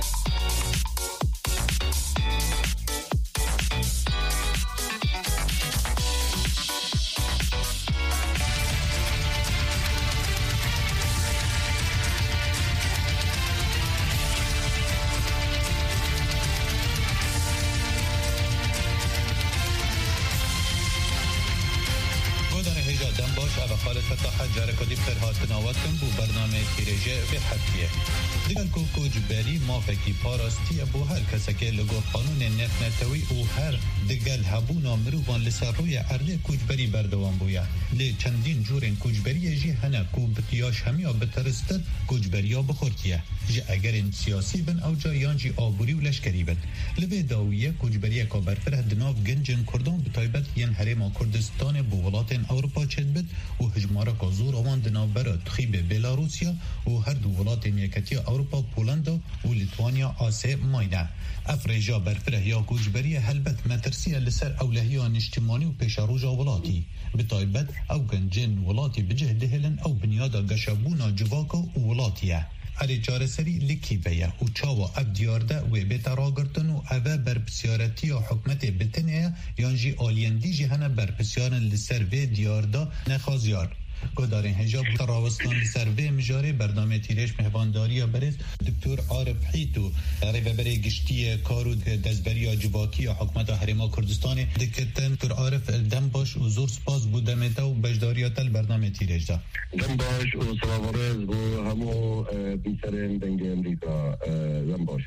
خالد فتاح جاركودي بخيرها تناوتكم بو برنامج تيريجي بحثية ديگل کو کوجبری مافکی پاراستی ابو هر کسکه لگو قانون نفت نتوی او هر دگل هبونا مروان لسر روی ارده کوجبری بردوان بویا لی چندین جورین کوجبری جی هنه کو بتیاش همیا بترستد کوجبریا بخورتیه جی اگرین سیاسی بن او جایان جی آبوری و لشکری بن لبه داویه کوجبریه که برفره دناف گنجن کردان بتایبت ین حریم کردستان بو ولاتین اوروپا چد بد و هجماره که زور آوان دناف برا تخیب بلاروسیا و هر دو ولاتین یکتی اوروپا پولندا و لیتوانیا آسه ماینه افریجا برفره یا کوجبری هلبت مترسیه لسر اولهیان اجتماعی و پیشاروجا ولاتی بتایبت او گنجن ولاتی بجه دهلن او بنیادا گشبونا جواکا و ولاتیه اری جاره سری لکی بیا و چاوا اب دیارده و بیتا راگرتن و اوه برپسیارتی و حکمت بتنه یانجی آلیندی جی هنه برپسیارن لسر و دیارده نخوازیار گدارین هجاب تراوستان لسر و مجاره برنامه تیرش مهوانداری برس دکتر عارف حیتو ریوبری گشتی کارو دزبری جواکی و حکمت حرما کردستان دکتن دکتر عارف دم باش و زور سپاس بودمتا و بجداریات برنامه تیرش دا دم باش و سلام عرض و همو بیسرین دنگ امریکا دم باش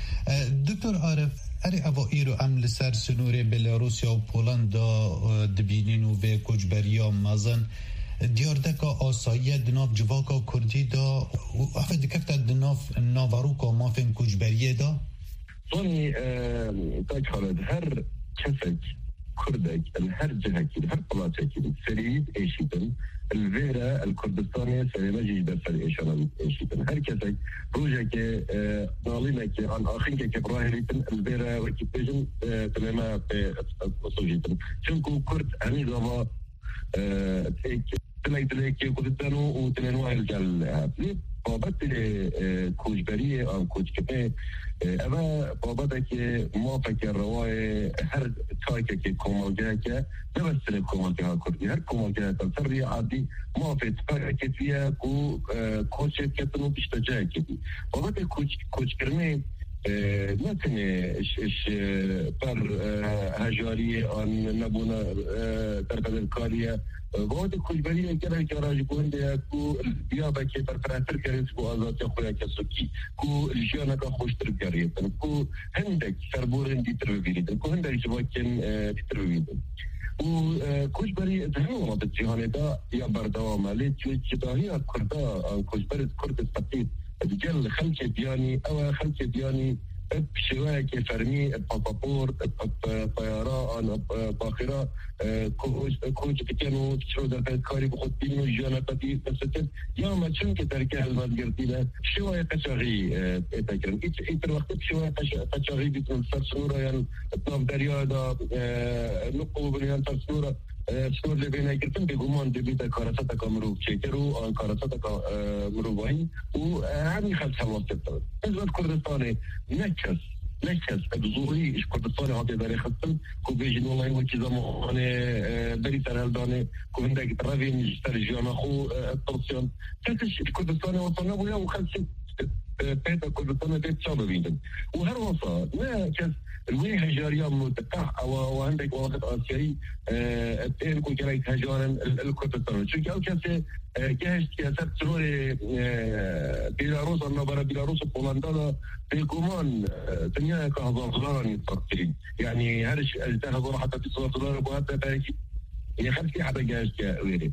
دکتر عارف اری اوا ایرو ام لسر سنور بلاروسیا و پولندا دبینین و به کجبریا مازن دیاردکا آساییه دناف جواکا کردی دا و افت دکفت دناف ناواروکا مافن کجبریه دا طوني تاج خالد هر كسك كردك هر جهكي هر بلاطكي سريد ايشيتن الفيرا الكردستانية سريما جيدا سري ايشانا ايشيتن هر كسك روجك نالينك عن اخينك كبراهريتن الفيرا وكيبيجن تماما بصوجيتن شنكو كرد هني زوا تيك تلاقي تلاقي كردستانو وتلانوا الجال بابت کوچبری آن کوچکپه اما بابت که موافق روای هر تایکه که کمالگه که نبستن کمالگه ها کردی هر کمالگه تنصری عادی موافق تایکه فیه کو کوچک کتنو بیشتر جای کدی بابت کوچکرمه نتنه اش پر هجاری آن نبونا در بدن کاریه وقت کوچبری که که راجع کننده کو بیا با که پر پراتر کردن کو آزاد خویا کسکی کو لیجانا کا خوش تر کردن کو هندک سربورن دیتر ببینید کو هندک جواکن دیتر ببینید و کوچبری تهمه مدت جهانی دا یا بردوام علی چون چطوری کردا کوچبری کرد استفید دیگر خلک دیانی او خلک دیانی بشواية كفرمي بابابور طيران باخرة كوج كوج كانوا تشرو در كاري بخود بينو جانا بدي بس يا ما شن كتركه المديرتنا شواية قشري تكرم إنت وقت شواية قشري بتقول صورة يعني طاب دريا دا نقو بنيان تصورة سنور لبنای کردن به گمان دبیت کاراسات کامرو چکرو آن کاراسات کامروایی و همین خط حواس داشتن. از وقت کردستان نکس نکس بزرگی اش کردستان هاتی داره خطن کو بیشتر والله وقتی زمان بری ترال دانه کو هندگی ترافی میشتر جانا خو ترسیان کسش کردستان وطنه بویا و خلص پیدا کردستان بیت شاب بیندن و هر وصا نه کس الوين هجاريا متقع او عندك وقت اسيوي تين كو كراي هجارن الكوتتر شو كاو كاس جهش سياسات سوري بيلاروس انا برا بيلاروس بولندا بيكومان دنيا كهزاران يتصرفين يعني هرش التهزار حتى تصور دولار وهذا باقي يخلي حدا جهش كويري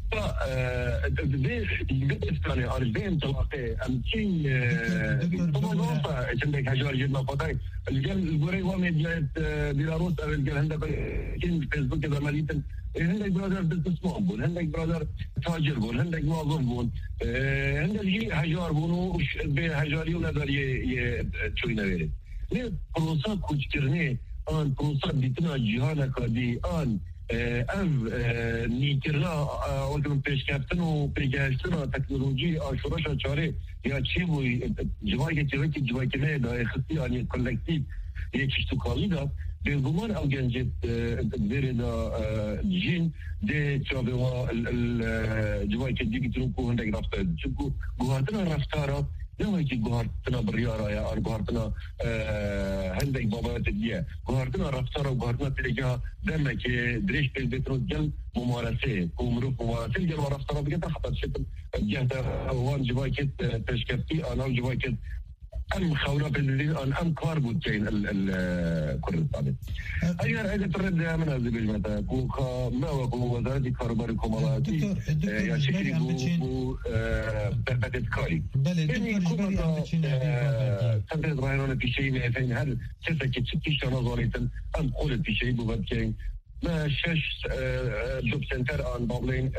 البيت الثاني على البيت تلاقي أمشي طبعا غلطة عندك هجار جدا فضاي الجل الجوري وامد جاءت بيلاروس الجل عندك كين فيسبوك إذا ماليتن عندك برادر بزنس مان بون عندك برادر تاجر بون عندك موظف بون عندك جي هجار بونو بهجاري ونظر ي شوي نويري ليه بروسا كوش كرني آن بروسا بيتنا جهانا كدي آن اف نیکرنا وقتی پیش کردن و پیگشتن تکنولوژی آشوراش چاره یا چی بوی جوایی که که جوایی که نه دای خصی آنی کلکتیو یکیش تو کالی دا به گمان او گنجت بره دا جین ده چابه و جوایی که دیگه ترون که هندگ رفته چونکو گوهاتنا رفتارا نوعی که گوهارتنا بریارا یا گوهارتنا هندگ بابایت دیه گوهارتنا رفتارا و گوهارتنا تلگاه دمه که دریش پیل بیترو جل ممارسه کمروف ممارسه جل و رفتارا بگه تا خطر شکل جهت وان جوایی که تشکفتی آنها جوایی که ام خونا بنزين ام كار بود كاين الكردستان اگر اگر ترد من از بجمتا کو ما و وزارت کاروبار کمالاتي یا شکلی بو بدت کاری بله دکتر جبری ام بچین تنظيم راينون پیشی میفین هر کسی که چی شما زاریتن ام قول پیشی بود که ما شش جوب سنتر آن بابلين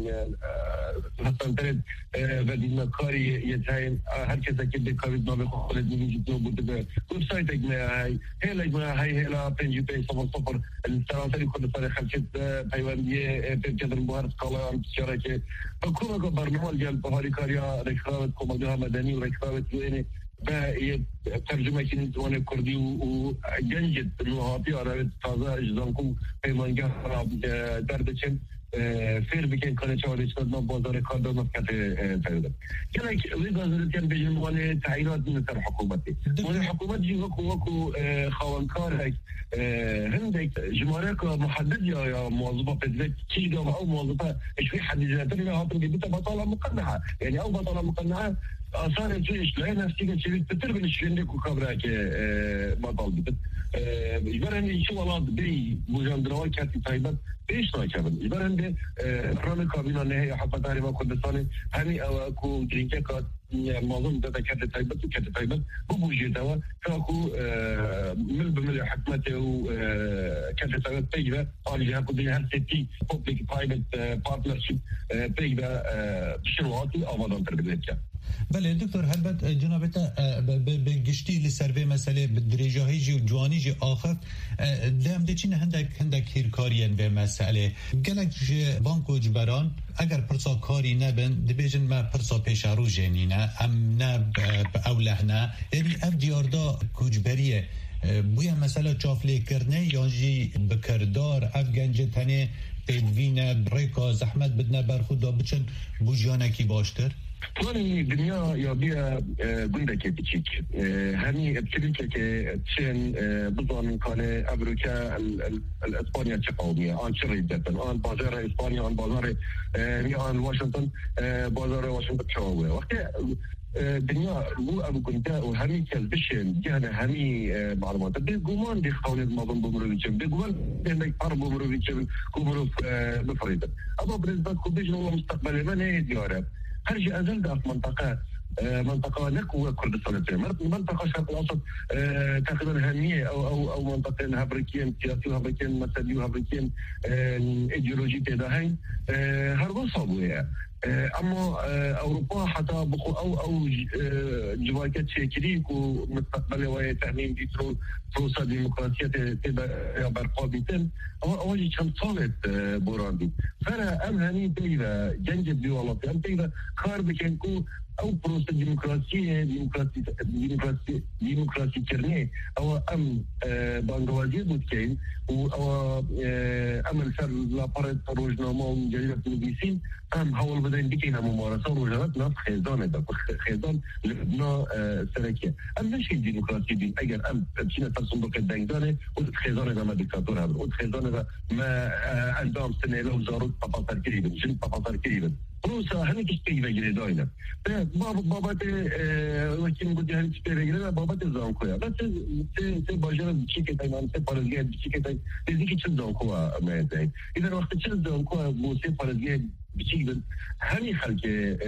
هستن ودیدن کاری یتاین هر کسی که به کاری نام خود می‌بینید تو بوده به وبسایت اجماعی هلا اجماعی هلا پنج پنج صفر صفر الاستراتيجي كل طريقه خلفت پیوندی پیکدر مبارز کالان شرکه حکومت برنامه جل بهاری کاریا رکابت کمالها مدنی و رکابت وینه با ترجمه کنید زبان کردی و گنجت نوعاتی عربی تازه اجزام کو پیمانگاه درد چند فیر بکن کنه چهارش کردن بازار کار دو مفکت پیدا کنه وی گازرتیان بجن مال تعیینات منتر حکومتی مال حکومت جی وکو وکو خوانکار هندك جمارك محدد يا موظفه بدلت تيجي او موظفه ايش في حد ذاتها هاتم بيتها بطاله مقنعه يعني او بطاله مقنعه اثار جيش لا نفسي شيء تتربن الشندك وخبرك بطل بت يبرن شو والله بي بوجندروا كاتي طيبه ايش رايكم يبرن برنامج كابينه نهائي حتى تقريبا كردستان همي اكو درينكات معظم ده كانت طيبه كانت طيبه بوجي دوا كاكو من بمل حكمته وكانت طيبه طيبه قال جاكو دي هل تي بوبليك برايفت بارتنرشيب طيبه شروعاتي او تربيتها بله دکتر هلبت جنابت به گشتی لسروی مسئله درجه جی و جوانی جی آخر دم دچین هندک هندک هیرکارین به مسئله گلک بانکو جبران اگر پرسا کاری نبن دبیجن ما پرسا پیشارو جنینه ام نب اوله نه یعنی اف دیاردا کجبریه بویا مسئله چافلی کرنه یا جی بکردار اف گنجه تنه تدوینه بریکا زحمت بدنه برخودا بچن بوجیانکی باشتر طوالي الدنيا يابيها قندك بتشيك هني ابتليك كتشين بضان كان أمريكا الإسبانيا تقومية آن شريد جدا آن بازار إسبانيا آن بازار آن واشنطن بازار واشنطن شواوي وقت الدنيا مو أبو كنتا وهمي كالبشن جهنا همي معلومات بيقومان دي خاوني الماضن بمروفيتشن بيقومان بيهنك قرب بمروفيتشن كومروف بفريدة أما بالنسبة كوديش هو مستقبل من هي ديارة هرجع أزل ده في منطقة منطقة نكوة كردستان منطقة الشرق الأوسط تقريبا هامية أو أو أو منطقة هابريكين سياسي وهابريكين مسدي وهابريكين إيديولوجي تداهين هربا صابوية اما اوروبا حتى بخو او او جواكت شكليك ومستقبل وتامين بترول بروسا ديمقراطيه تبقى برقا بيتم اول كان صالت بوراندي فانا ام هني تيبا جنجب دي والله ام تيبا كار بكنكو او بروسا ديمقراطيه ديمقراطيه ديمقراطيه ديمقراطيه كرني او ام بانغوازي بوتكين او ام الفر لا بارت روجنامه وجريده البيسين ام هول بدين ديكينا ممارسه وروجات ناس خيزان ده خيزان لبنان سركيه ام مش ديمقراطيه دي اگر ام بشينا تصندوق الدنجانه وخيزان ده ما ديكتاتور هذا وخيزان ده ما عندهم سنه لو زاروا تفاصيل كريمه جن تفاصيل كريمه روسا هني تشتي بجري داينا بابا بابا تي وكين بدي هني تشتي بجري بابا تي زانكويا بس تي تي باجر بشيكه تايمان تي بارزيه بشيكه تاي ديكي تشزانكوا ما زين اذا وقت تشزانكوا بوسي بارزيه بشيكه هني خلك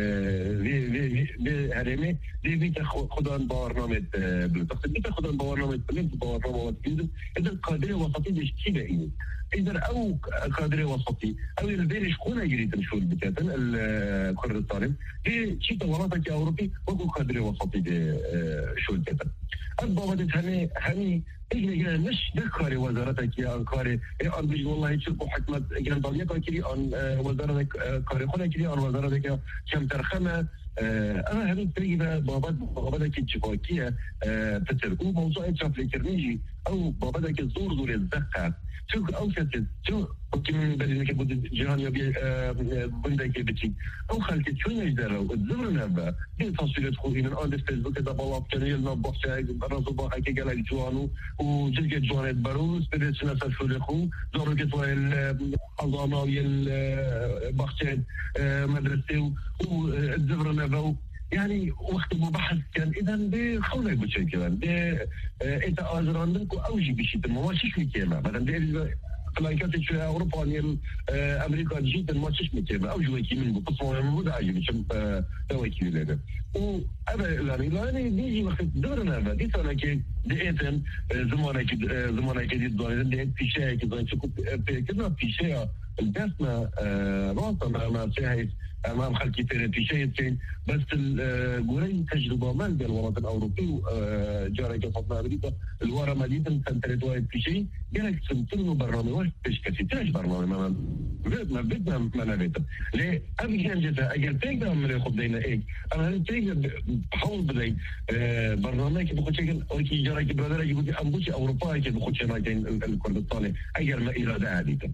في في في هرمي دي بيت خدان برنامج بلوتاخ بيت خدان برنامج بلوتاخ برنامج اذا قادر وسطي بشتي بعيني إذا أو كادر وسطي أو البيرش كنا يريد نشوف بتاعتن الكردستان في شيء تورطك يا أوروبي وكو كادر وسطي شو بتاعتن أبغى بدي هني هني إجنا مش ذكر وزارتك يا أنكاري أن بيج والله يشوفوا حكمة إجنا ضليك كذي أن وزارتك كاري خنا كذي أن وزارتك كم ترخمة أنا هذا تريبا بابد بابدك الشفاكية تتركوا موضوع ترافليكرنيجي أو بابدك الزور زور الزقة شو أو كتير شو ممكن بدينك بود جهان يبي بندك بتشي أو خلك شو نجدره والزمن هذا دي تصويرات خوين الآن في فيسبوك إذا بالله كانوا يلنا بحث رزبا حكي قال جوانو وجلجة جوانات بروز بديت ناس شو لخو زاروا كتوه الحضانة والبحثات مدرسة والزمن هذا يعني وقت مباحث كان إذا بخولة بتشي كمان ب إنت أجرانك أوجي بشيء ما شيء كمان مثلا ده فلانكات في أوروبا يعني أمريكا جيت ما شيء كمان أوجي وكي من بقصة موجودة عجيب شم توكي لنا وأبا يعني يعني بيجي وقت دورنا هذا دي سنة كي دقيقة زمانك زمانك دي الدنيا ده في شيء كذا شو كنا في شيء البسمة راسنا ما شاهد أمام خلقي في شيء بس الجورين تجربة ما لقى الوطن الأوروبي جاري كفطنا أمريكا الورا مدينة سنتريت واحد في شيء جالك سنترنو برنامج واحد بيش كثير تاج برنامج ما ما بدنا ما نبيته ليه أبي كان جتا أجل تيجي من اللي خدينا إيه أنا هل تيجي بحاول بدي برنامج بخش كن أوكي جاري كبرادر يقول أمبوش أوروبا كي بخش نايتين الكردستاني أجل ما إرادة عادية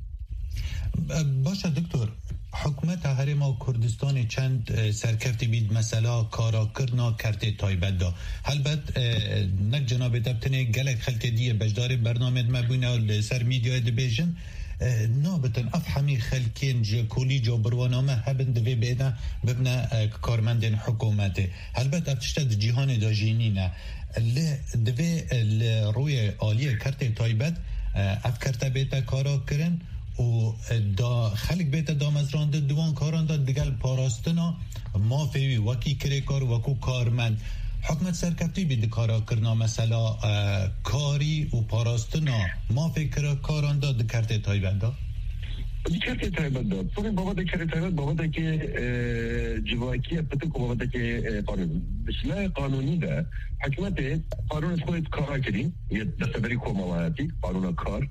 باشا دكتور حکومت هرما و کردستان چند سرکفتی بید مثلا کارا کرنا کرته تایبت دا البته نک جناب دبتنه گلک خلک دیه بجدار برنامه مبونه سر میدیای دبیجن نابتن افهمی خلکین جا کولی جا بروانامه هبن دوی بیدن ببنه کارمندین حکومته البته افتشتد جیهان دا جینینه دوی روی آلیه کرته تایبت اف کرته بیتا کارا کرن و دا خلق بیت دا مزرانده دوان کاران دا دیگل پاراستنا ما فیوی وکی کری کار وکو کارمند حکمت سرکفتی بید کارا کرنا مثلا کاری و پاراستنا ما فکر کاران دا دکرته تایبت دا دیکرته تایبت دا فقط بابا دکرته تایبت بابا دا که جواکیه پتو که بابا دا که بسمه قانونی دا حکمت قانون خودت کارا کردیم یه دستبری کمالاتی قانون کار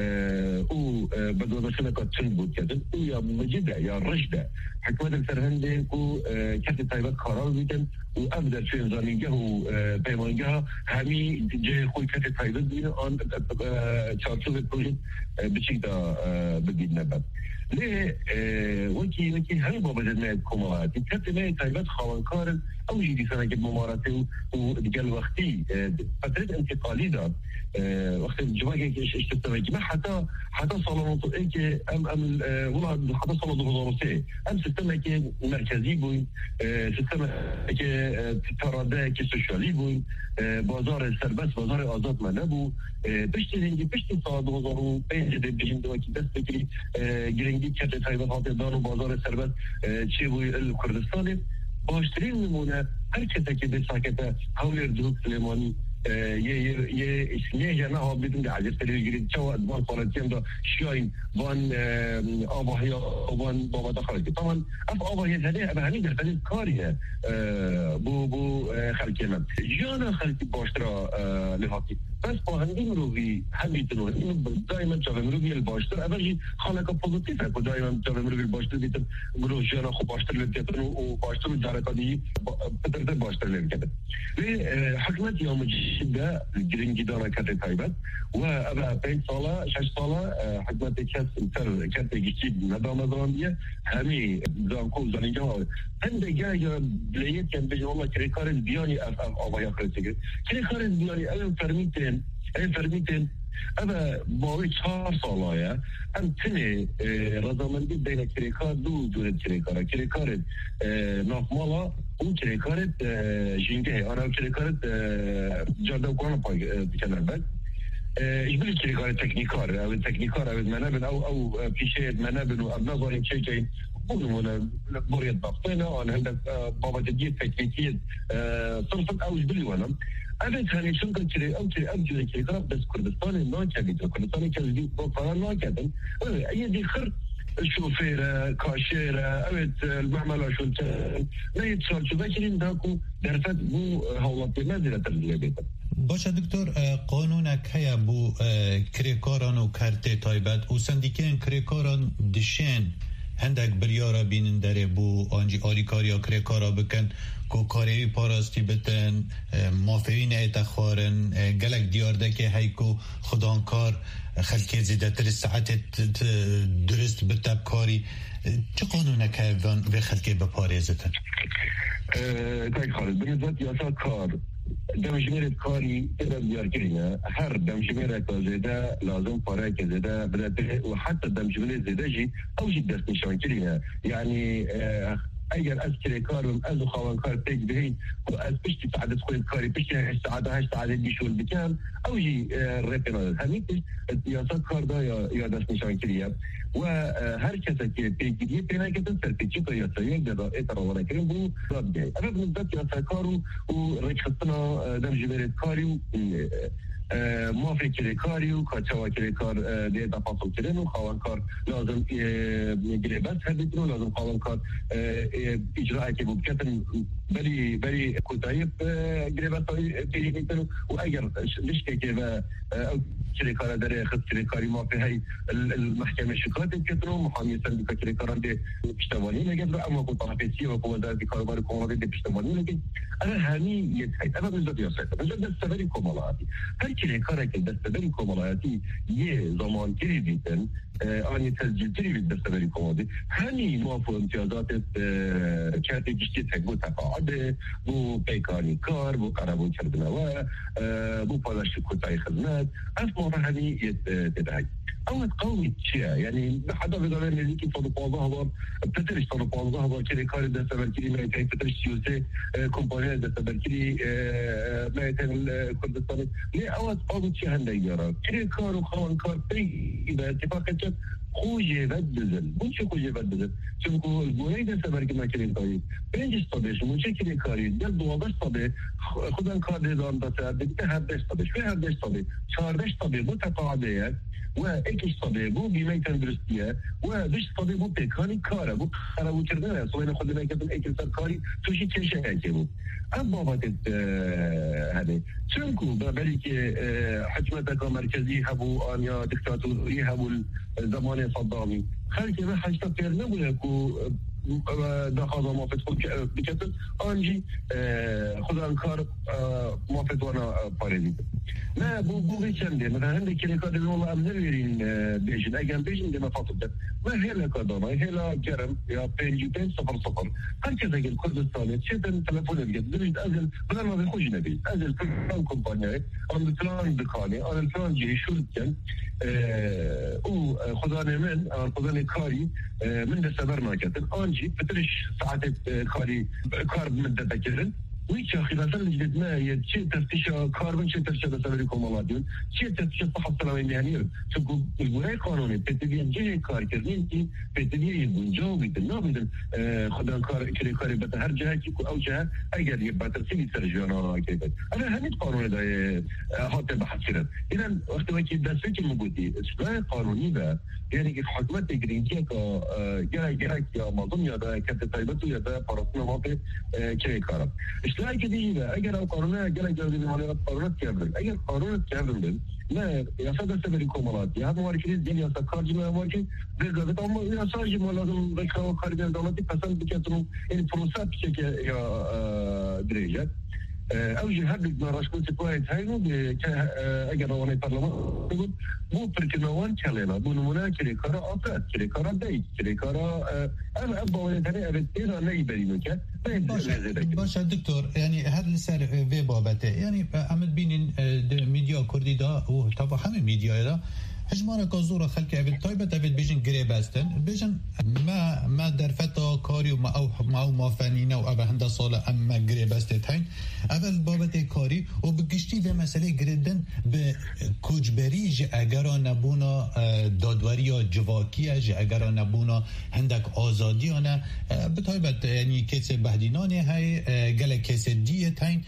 او بدوزشون که چند بود کردن او یا مجده یا رشده حکمت السرهنده کو کسی تایبت کارا بیدن و ابدا چون زمینگه و پیمانگه همی جه خوی کسی تایبت بیدن آن چارچوب پروژه بچیک دا بگید نبد ليه وكي وكي هل بابا جدنا كمالات كتب ما تايبات خوانكار او جدي سنه قبل ممارسه ودقال وقتي فتره انتقالي ده وقت الجواكي ايش تستوي ما حتى حتى صالونات ايك ام ام والله حتى صالونات غزاروسي ام سيستم كي مركزي بوين سيستم كي ترادا كي سوشيالي بوين بازار السربس بازار آزاد ما نبو بشتري بشتري صاد غزارو بين جد بين دواكي بس بكري گرنگی کرده تایبات دان و بازار ثروت چه بوی کردستان باشترین نمونه هر کسی که به ساکت هولر دوک سلیمانی یه یه اسمیه جنا ها بدون عجز تلویزیون چه ادوار فالتیم دا شاین وان آباهی وان بابا داخل که طبعا اف آباهی هذه به همین در فضل کاریه بو بو خلکی من جانا خلکی باشترا لحاقی بس با هندی مروی همیتونو اینو دائما جاوه مروی الباشتر اولی خالقا پوزیتیفه که دائما جاوه مروی الباشتر بیتن مرو جانا خوب باشتر لبکتن و باشتر و جارکانی پترده باشتر لبکتن و حکمت یا مجیده گرنگی دانا کت تایبت و ابا پنج ساله شش ساله حکمت کس سر کت گیشید ندام ازراندیه همی زانکو زنینجا ها هنده گه یا بلیت کن بجن والله کریکار بیانی اف اف آبایی خرسیگر کریکار بیانی اول فرمیتن اول فرمیتن اما باوی چهار ساله هم تنه رضامندی بین کریکار دو جورت کریکار کریکار نافمالا اون کریکارت جنگه آنها کریکارت جاده کنه پای بکنن بعد إجباري كريكار تكنيكار أو التكنيكار أو المنابن أو أو بيشة منابن وأبناء شيء جاي بقولوا بريد ضغطنا أنا عندك بابا جديد تكنيكية صرفت أو إجباري وأنا أنا ثاني شو كنت كري أو كري أو كري كريكار بس كردستان ما كبير كردستان كذي بفران ما كذا أي دي خر الشوفيرة كاشيرة أوت المعملة شو ما يتصل شو ذاكرين داكو درفت مو هولات بمزرعة البيت باشه دکتر قانونک هیا بو کریکاران و کرته تایبت و سندیکین کریکاران دشین هندک بریارا بینن داره بو آنجی آلیکاریا کریکارا بکن کو کاری پاراستی بتن مافین اتخارن گلک دیارده که هیکو خدانکار خلکی زیده تر ساعت درست بتب کاری چه قانونک هیا و خلکی بپارزتن؟ تاک خالد بنظرت یاسا کار دمجمرت کاری تقدر ديار كرينا هر دمجمرت زيادة لازم فراك زيادة بدأت وحتى دمجمرت زيادة جي أو جي درس نشان كرينا يعني اگر از کارم از خوان کار پیک بهین و از پشتی سعادت خود کاری پشتی هشت ساعته هشت ساعته بیشول بکن او جی رپنال همین سیاست کار دا یا دست نشان کریه و هر کسی که پیگیری پینا کتن سرپیچی تا یاسا یک دادا ایتر آوانه کریم بو راب گئی اما بنزد یاسا کارو و رکختنا دم جبرت کاری و موافق کلی کاری و کچاوا کلی کار دیتا پاسو کردن و خوان کار لازم گریبت هدیتن و لازم خوان کار اجرایی که بود کتن بری بری کتایی گریبت های پیری میتن و اگر لشته که و کلی کار داره خد کلی کاری موافق های المحکمه شکایت کتن و محامی سندیکا کلی کاران دی پشتوانی لگد و اما کو طرفیسی و کو وزارت کاروبار کمالی دی پشتوانی لگد انا همی یتحید اما بنزد یاسایت بنزد دستوری کمالاتی هر کلی کاری که دستوری کمالاتی یه زمان کری بیتن آنی تسجیل کری بیت دستوری کمالی همی موافق امتیازات کارتی گشتی تک بو تقاعده بو پیکانی کار بو قرابو کردنه و بو پاداشت کتای خدمت از موافق همی تدهی اول قوي شيء يعني حدا بيقول لي ليكي صار بوضع هذا بتدري صار بوضع هذا كذا كار ده سبركلي ما يتعين بتدري سيوسة كومبانيا ده سبركلي ما يتعين كردستان ليه أول قوي شيء هندا يجرا كذا كار وخوان كار بي إذا اتفاق كذا خوجه بدزل بوش خوجه بدزل چونكو البوري ده سبركلي ما كذا كاري بنجش طبيش موشي كذا كاري ده دوابش طبي خدان كار ده دام ده ده هردش طبيش في هردش طبي شاردش طبي بو تقاعدية و اکش طبیبو بیمه تندرستیه و دوش طبیبو پیکانی کاره بو خرابو کردنه سوین خود نکردن اکل سر کاری توشی چشه اکه بود ام بابت هده چونکو بلی که حکمت مرکزی هبو آنیا دکتاتوری هبو زمان صدامی خلقی به حجتا پیر نبوده که داخل موافق خود بکتن آنجی خودان کار موافق وانا پاره بیده نه بو بو بیچنده مثلا هنده کلی کار دیدن والله امنر ویرین بیشن اگم بیشن دیما فاطب ده و هلا کادانا هلا گرم یا پنجی پنج صفر صفر هر کس اگر کردستانه چیتن تلفون بگید دارید ازل بدن ما بخوش نبید ازل فلان کمپانیه آن فلان دکانی آن فلان جهی شروع کن او خدانه من خدانه کاری من دسته برناکتن آنجی بترش ساعت کاری کار مدت کردن ويش أخي مثلا جديد ما هي شيء تفتيش كاربون شيء تفتيش دستوري كمالاتيون شيء تفتيش صحة سلامة مهنية شوفوا الجوهر قانوني بتدي جه كار كذين كي بتدي الجو بيدن ما بيدن خدان كار كري كاري بتهر جهة كي أو جهة أجر يبقى ترسيم سرجانا كذا أنا هميت قانوني ده هات بحثيرا إذا وقت ما كي دستوري موجودي إسرائيل قانوني ده يعني كي حكومة تجرينتي كا جا جا كي أمازون يا ده كتطيبته يا ده فرصنا ما في كري كارب لا جديدة أجر القانون أجر الجوز الماليات قانون كامل أجر قانون كامل لا يصدر سبب الكمالات يا هذا ماركيز دين يا سكار جماعة ماركيز بالضبط أما يا ساجي ما لازم ركوا خارج الدولة تفصل بكترو إن فروسات بشكل يا درجات أو جهاد نراش كنت كويس هاينو أجر وانا البرلمان مو بركنوان كلنا بنمونا كريكارا أفراد كريكارا دايت كريكارا أنا أبغى وانا تاني أبتدي أنا يبرينو كه باشه دکتر یعنی هر لسر وی بابته یعنی عمد بینین میدیا کردی دا و طبعا همه میدیا دا هجمانه کازورا خلق اوید تایبت اوید بیشن گریب هستن بیشن ما ما در فتا کاری و ما او ما او مافنینه و اوه هنده ساله اما گریب هستید هین اول بابت کاری و بگشتی به مسئله گریدن به کجبری جه اگرا نبونا دادوری یا جواکی جه اگرا نبونا هندک آزادیانه به تایبت یعنی کس بهدینانه های گل کس دیت هین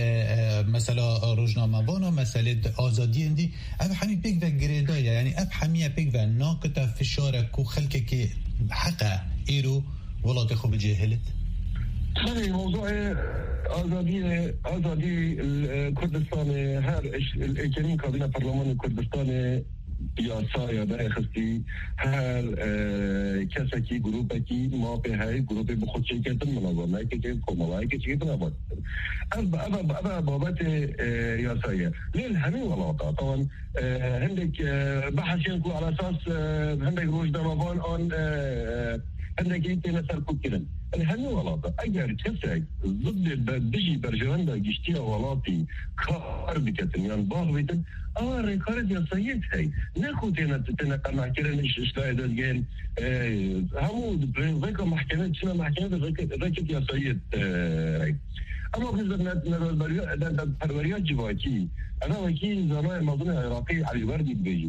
مثلا روزنامه بانا مسئله آزادی اندی اوه همین پیک و گریدای يعني أفهمية بيجا ناقطة في الشارع كو خلك كي حقا إيرو ولا تخو بجهلت خلي موضوع آزادی آزادی کردستان هر الکریم کابینه پارلمان کردستان یاسای در خستی هر کسی که گروه کی ما به های گروه به خود شرکت منظم نه که کمالایی که چیزی نبود اب اب اب بابت یاسای لیل همین ولاقات طبعا هندك بحث ينكو على اساس هندك روج دموان آن هندك انت مثل كوكيرن همین ولاقات اگر کسی ضد بجی برجوانده گشتی ولاقی کار بکتن یعنی باغ بیتن آه رکارت یاساییت هی نخود تینا تینا قمع کرن اش اشتای دادگین همو ذکر محکمه چنا محکمه ذکر یاساییت هی اما بالنسبه للبربريات جواكي انا وكي زمان الموضوع العراقي على الوردي بيجي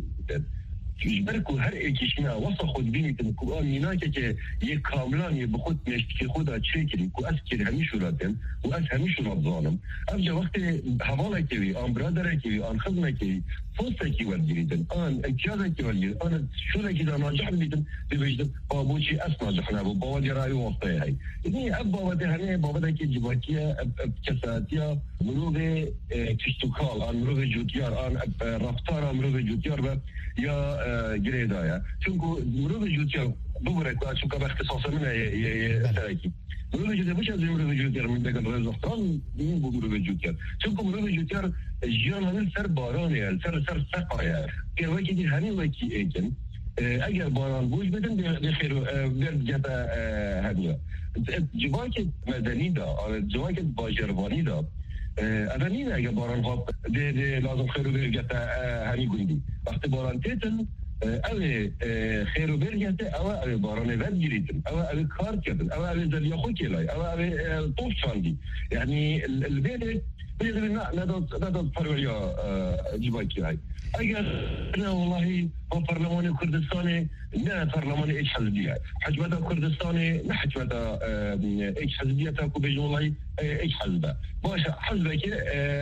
يجبركوا هر ايكيشنا وصخوا بيني القرآن هناك كي يكاملان يبخد مشتكي خدا تشكري كو اسكر هميشو لاتن واس هميشو لاتظالم افجا وقت حوالا كيوي ان برادر كيوي ان خدمة كيوي فوستا كي والجريدن ان امتيازا كي والجريدن انا شولا كده ناجح بيدن بيجدن بابوشي اس ناجحنا بابا راي وسطي هاي يعني اب بابا هني بابا كي جواكيا بكساتيا مروغي تشتوكال ان مروغي جوتيار ان رفتار مروغي جوتيار يا جريدايا شنكو مروغي جوتيار بورك شنكو باختصاص منها يساكي مروغي جوتيار مش زي مروغي جوتيار من داك الرزقطان مين مروغي جوتيار شنكو مروغي جوتيار جيان هنن سر بارانيا سر سر سقايا كي وكي دي هني وكي ايجن اگر باران بوش بدن بخير برد جتا هنيا جواكت مدني دا جواكت باجرواني دا انا نين اگر باران غاب دي دي لازم خير برد جتا هني قندي وقت باران تيتن او خير برد جتا او او باران ود جريتن او او كار كدن او او زليا خو كيلاي او او طوف شاندي يعني البيت بيقول لنا ندى ندى فروليا جواكي هاي اگر انا والله برلمان كردستاني لا برلمان ايش حزبيه حجبه كردستاني ما حجبه ايش حزبيه تاكو بيجي والله ايش حزبه باشا حزبه كده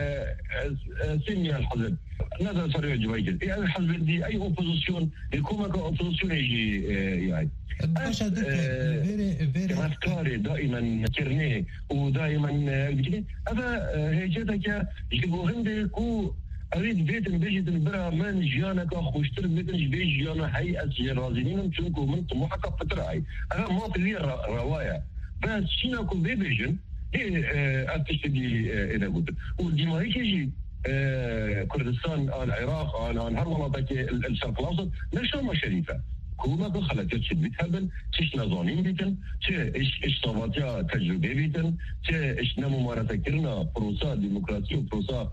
سمي الحزب ندى فروليا جواكي يعني الحزب دي اي اوبوزيشن يكون كاوبوزيشن يجي يعني باشا دكتور افكاري دائما كرنيه ودائما هذا هيجتك يجيبوا هندكو اريد بيتن بيجتن برا من جيانك خوشتر بيتن بيج جيانا هيئة رازينين شنكو من طموحك فترة هاي انا ما في رواية بس شنكو بيبيجن هي اتشتدي اذا قلت وديما هيك يجي كردستان العراق عن هر مناطق الشرق الاوسط نشامة شريفة كوما دخلت تشد بيتهبل تش نظانين بيتن تش اش صواتيا تجربة بيتن تش نمو مارتا كرنا بروسا ديمقراطية وبروسا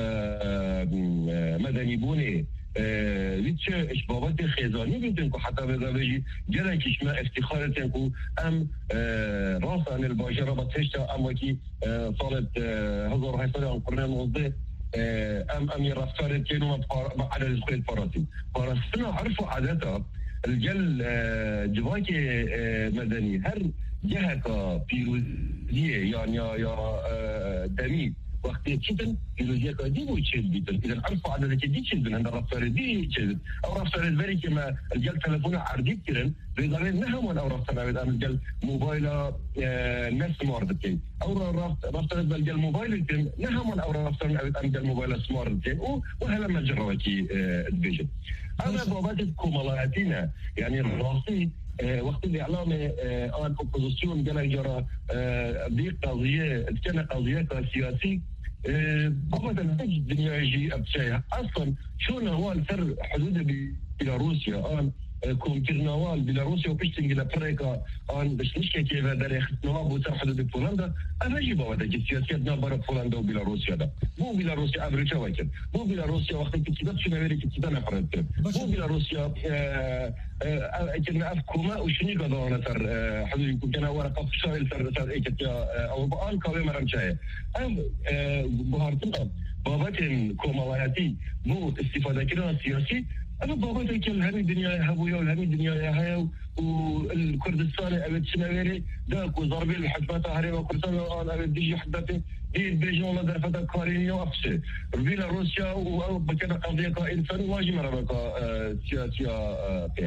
مدني بوني ويتش اش بابات خيزاني بيتن كو حتى بذا بيجي جلك اشما افتخارتن كو ام راسا عن الباشرة بتشتا ام وكي صالت هزار هاي صالة عن قرنان وضي ام ام يرفتار كينو على الخير الفارسي فارسنا عرفوا عاداتها الجل جواكي مدني هر جهة بيروزية يعني يا يا دمي وقت كده بيروزية كدي ويشيل بيتن إذا عرفوا عدد كدي يشيل عند رفتار دي يشيل أو رفتار البري كما الجل تلفونه عردي كيرن بيضرب نهم ولا رفتار بدأ الجل موبايله ناس سمارت كين أو رفت رفتار بالجل موبايل كين نهم ولا أو رفتار بدأ الجل موبايل سمارت كين وهلا ما جربكي البيجن أنا بابات كومالاتنا يعني الراسي وقت الإعلام عن أوبوزيسيون قال جرى دي قضية كان قضية سياسية بابات الدنيا يجي أبشيء أصلا شو هو الفرق حدود بيلاروسيا آن كون كرنوال بيلاروسيا وبيشتنج لبريكا آن باش نشكي كيف داري خطنوها بوتر حدود بولندا أنا جي بابات السياسية نابرا بولندا وبيلاروسيا ده مو بيلاروسيا أمريكا واكد مو بيلاروسيا وقت الكتاب شو أمريكا كتاب نفرد مو بيلاروسيا كنا أفكوما وشني قضانا تر حدود كنا ورقة فشايل تر تر إيه كتيا أو بقال كاوي مرام شاي أم بهارتنا بابات كومالاتي مو استفادة كنا سياسي أنا بابا كل هذه الدنيا هبويا وهذه الدنيا هاي والكردستان أبد سنويري ذاك وضربي الحكمات هري وكردستان أنا أبد ديجي حداتي دي البيجون ولا درفتا كارينيا وأفسي بيلا روسيا وبكنا قضية كإنسان واجي مرة بكا سياسية في هاي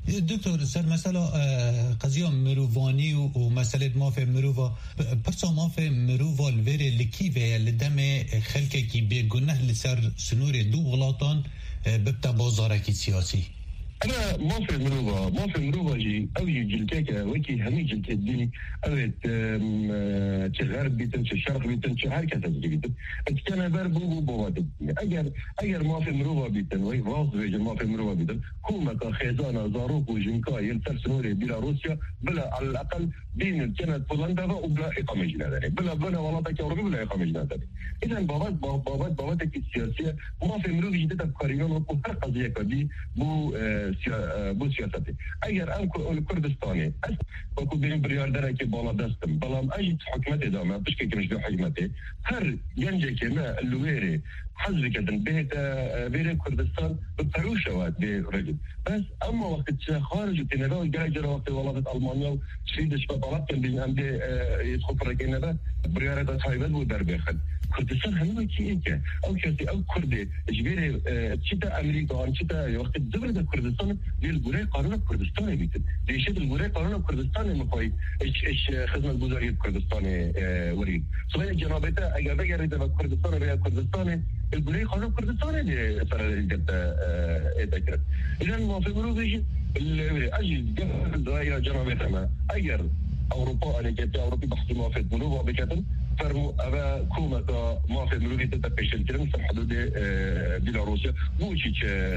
دکتر سر مثلا قضیه مروانی و مسئله مافه مرووا پرسا مافه مرووا الوری لکیوه لدم خلقه کی بگنه لسر سنور دو غلاطان ببتا بازارکی سیاسی. أنا ما في مروفا ما في مروفا جي أو جلتك وكي همي جلت الدني أو تغرب بيتن الشرق بيتن هركة بيتن أنت كان بربو بوادب أجر أجر ما في مروفا بيتن وي فاز بيجن ما في مروفا بيتن كوما كخزانة زاروك وجنكا يلتر سنوري بيلاروسيا بلا على الأقل بين كانت بولندا وبلا إقامة جنادية بلا بلا ولايات أوروبية بلا إقامة جنادية إذا بابات بابات باباتك السياسية ما في مروفا جديدة بكاريون وكل قضية كذي بو بو سياسته اگر ام کردستانی است با کدوم بریاردره که بالا دستم بلام اجت حکمت ادامه بش که کنش دو حکمته هر گنجه که ما اللویره حزب کردن بهت بیر کردستان بپرو شود به رجل بس اما وقت خارج تنبا جای جرا وقت ولایت آلمانیا و سویدش با طلب کن بین هم ده يدخل فرقين هذا بريارة تايوان ودار بيخل كردستان هم كي إنك أو كذي أو كردي جبير تشتا أمريكا أن تشتا وقت الدولة كردستان للجوري قانون كردستان بيت ليش الجوري قانون كردستان مقاي إيش إيش خدمة جزائر كردستان وريد سواء جنابته أجا بيجري ده كردستان ولا كردستان الجوري قانون كردستان اللي صار الجد إذا إذا ما في مروجي أجي جزائر جنابته ما أجر أوروبا أنا جت أوروبي بحث ما في مروجا بكتن فرمو أبا كومة ما في مروجي تتبشر كلام في حدود بيلاروسيا بوشيش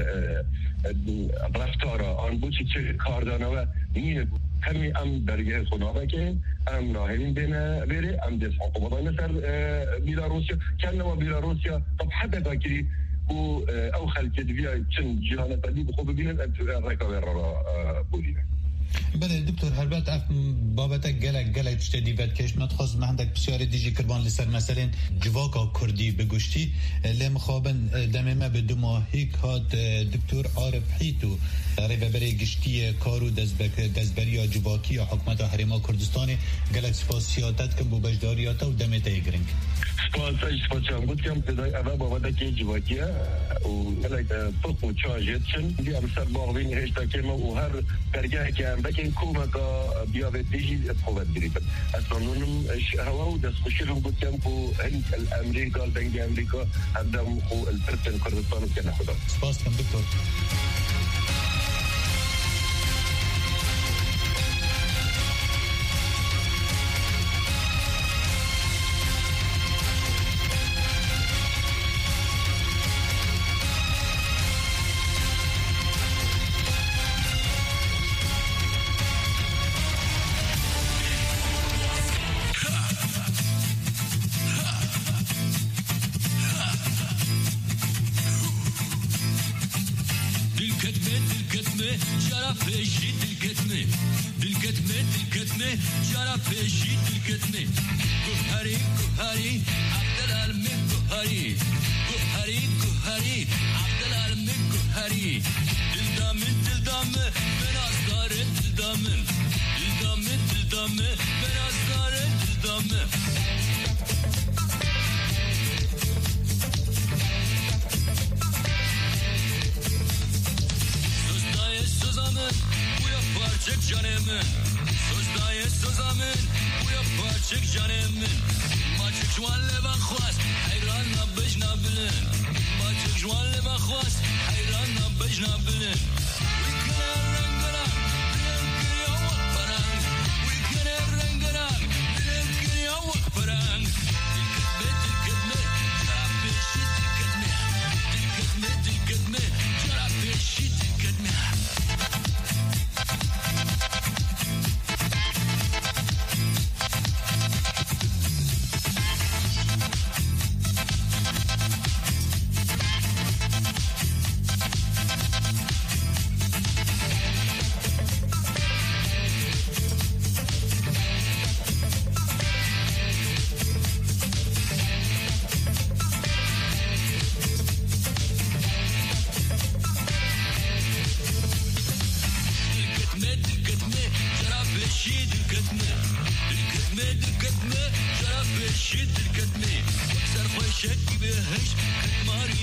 رفتارا آن بوشيش کاردانه و مين همي أم درجة خنابه که أم ناهرين بينا بيري أم دس حكومة مثل بيلاروسيا كان نوا بيلاروسيا طب حتى فاكري و أو خلك دبيا تشن جهانة بدي بخوب بينا أنت ركوا را بولينا. بله دکتر هربت اف بابت گلک گلک تشتدی ود کش نتخوز مهندک بسیار دیجی کربان لسر مثلا جواکا کردی بگشتی لم خوابن دم ما به دو ماهیک هات دکتر عارف حیتو ریو بری گشتی کارو دزبک دزبریا جواکی حکومت حرما کردستان گلک سپاسیاتت کن بو بجداریاتا و دمت ایگرنگ سپاس سپاس هم بود کم تدای اول بابت که جواکیه و گلک فوق و چاجت چن دی ام سر باغوین هشتا که ما و هر درگاه که لكن كوما بيابت بيجي تقوبت بريبا أصلا نونم هوا ودس خشيرهم بتجمعوا هند الأمريكا البنك أمريكا عندهم خو البرتن كردستان وكنا خدا سباس كم دكتور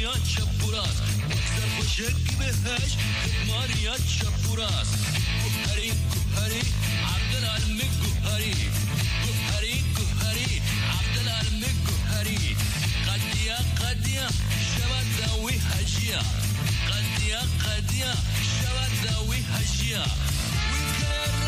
ماریا چپوراس مکسر خوشکی بهش ماریا چپوراس گوهری گوهری عبدالعلم گوهری گوهری گوهری عبدالعلم گوهری قدیا قدیا شبت داوی هجیا قدیا قدیا شبت داوی هجیا ويكر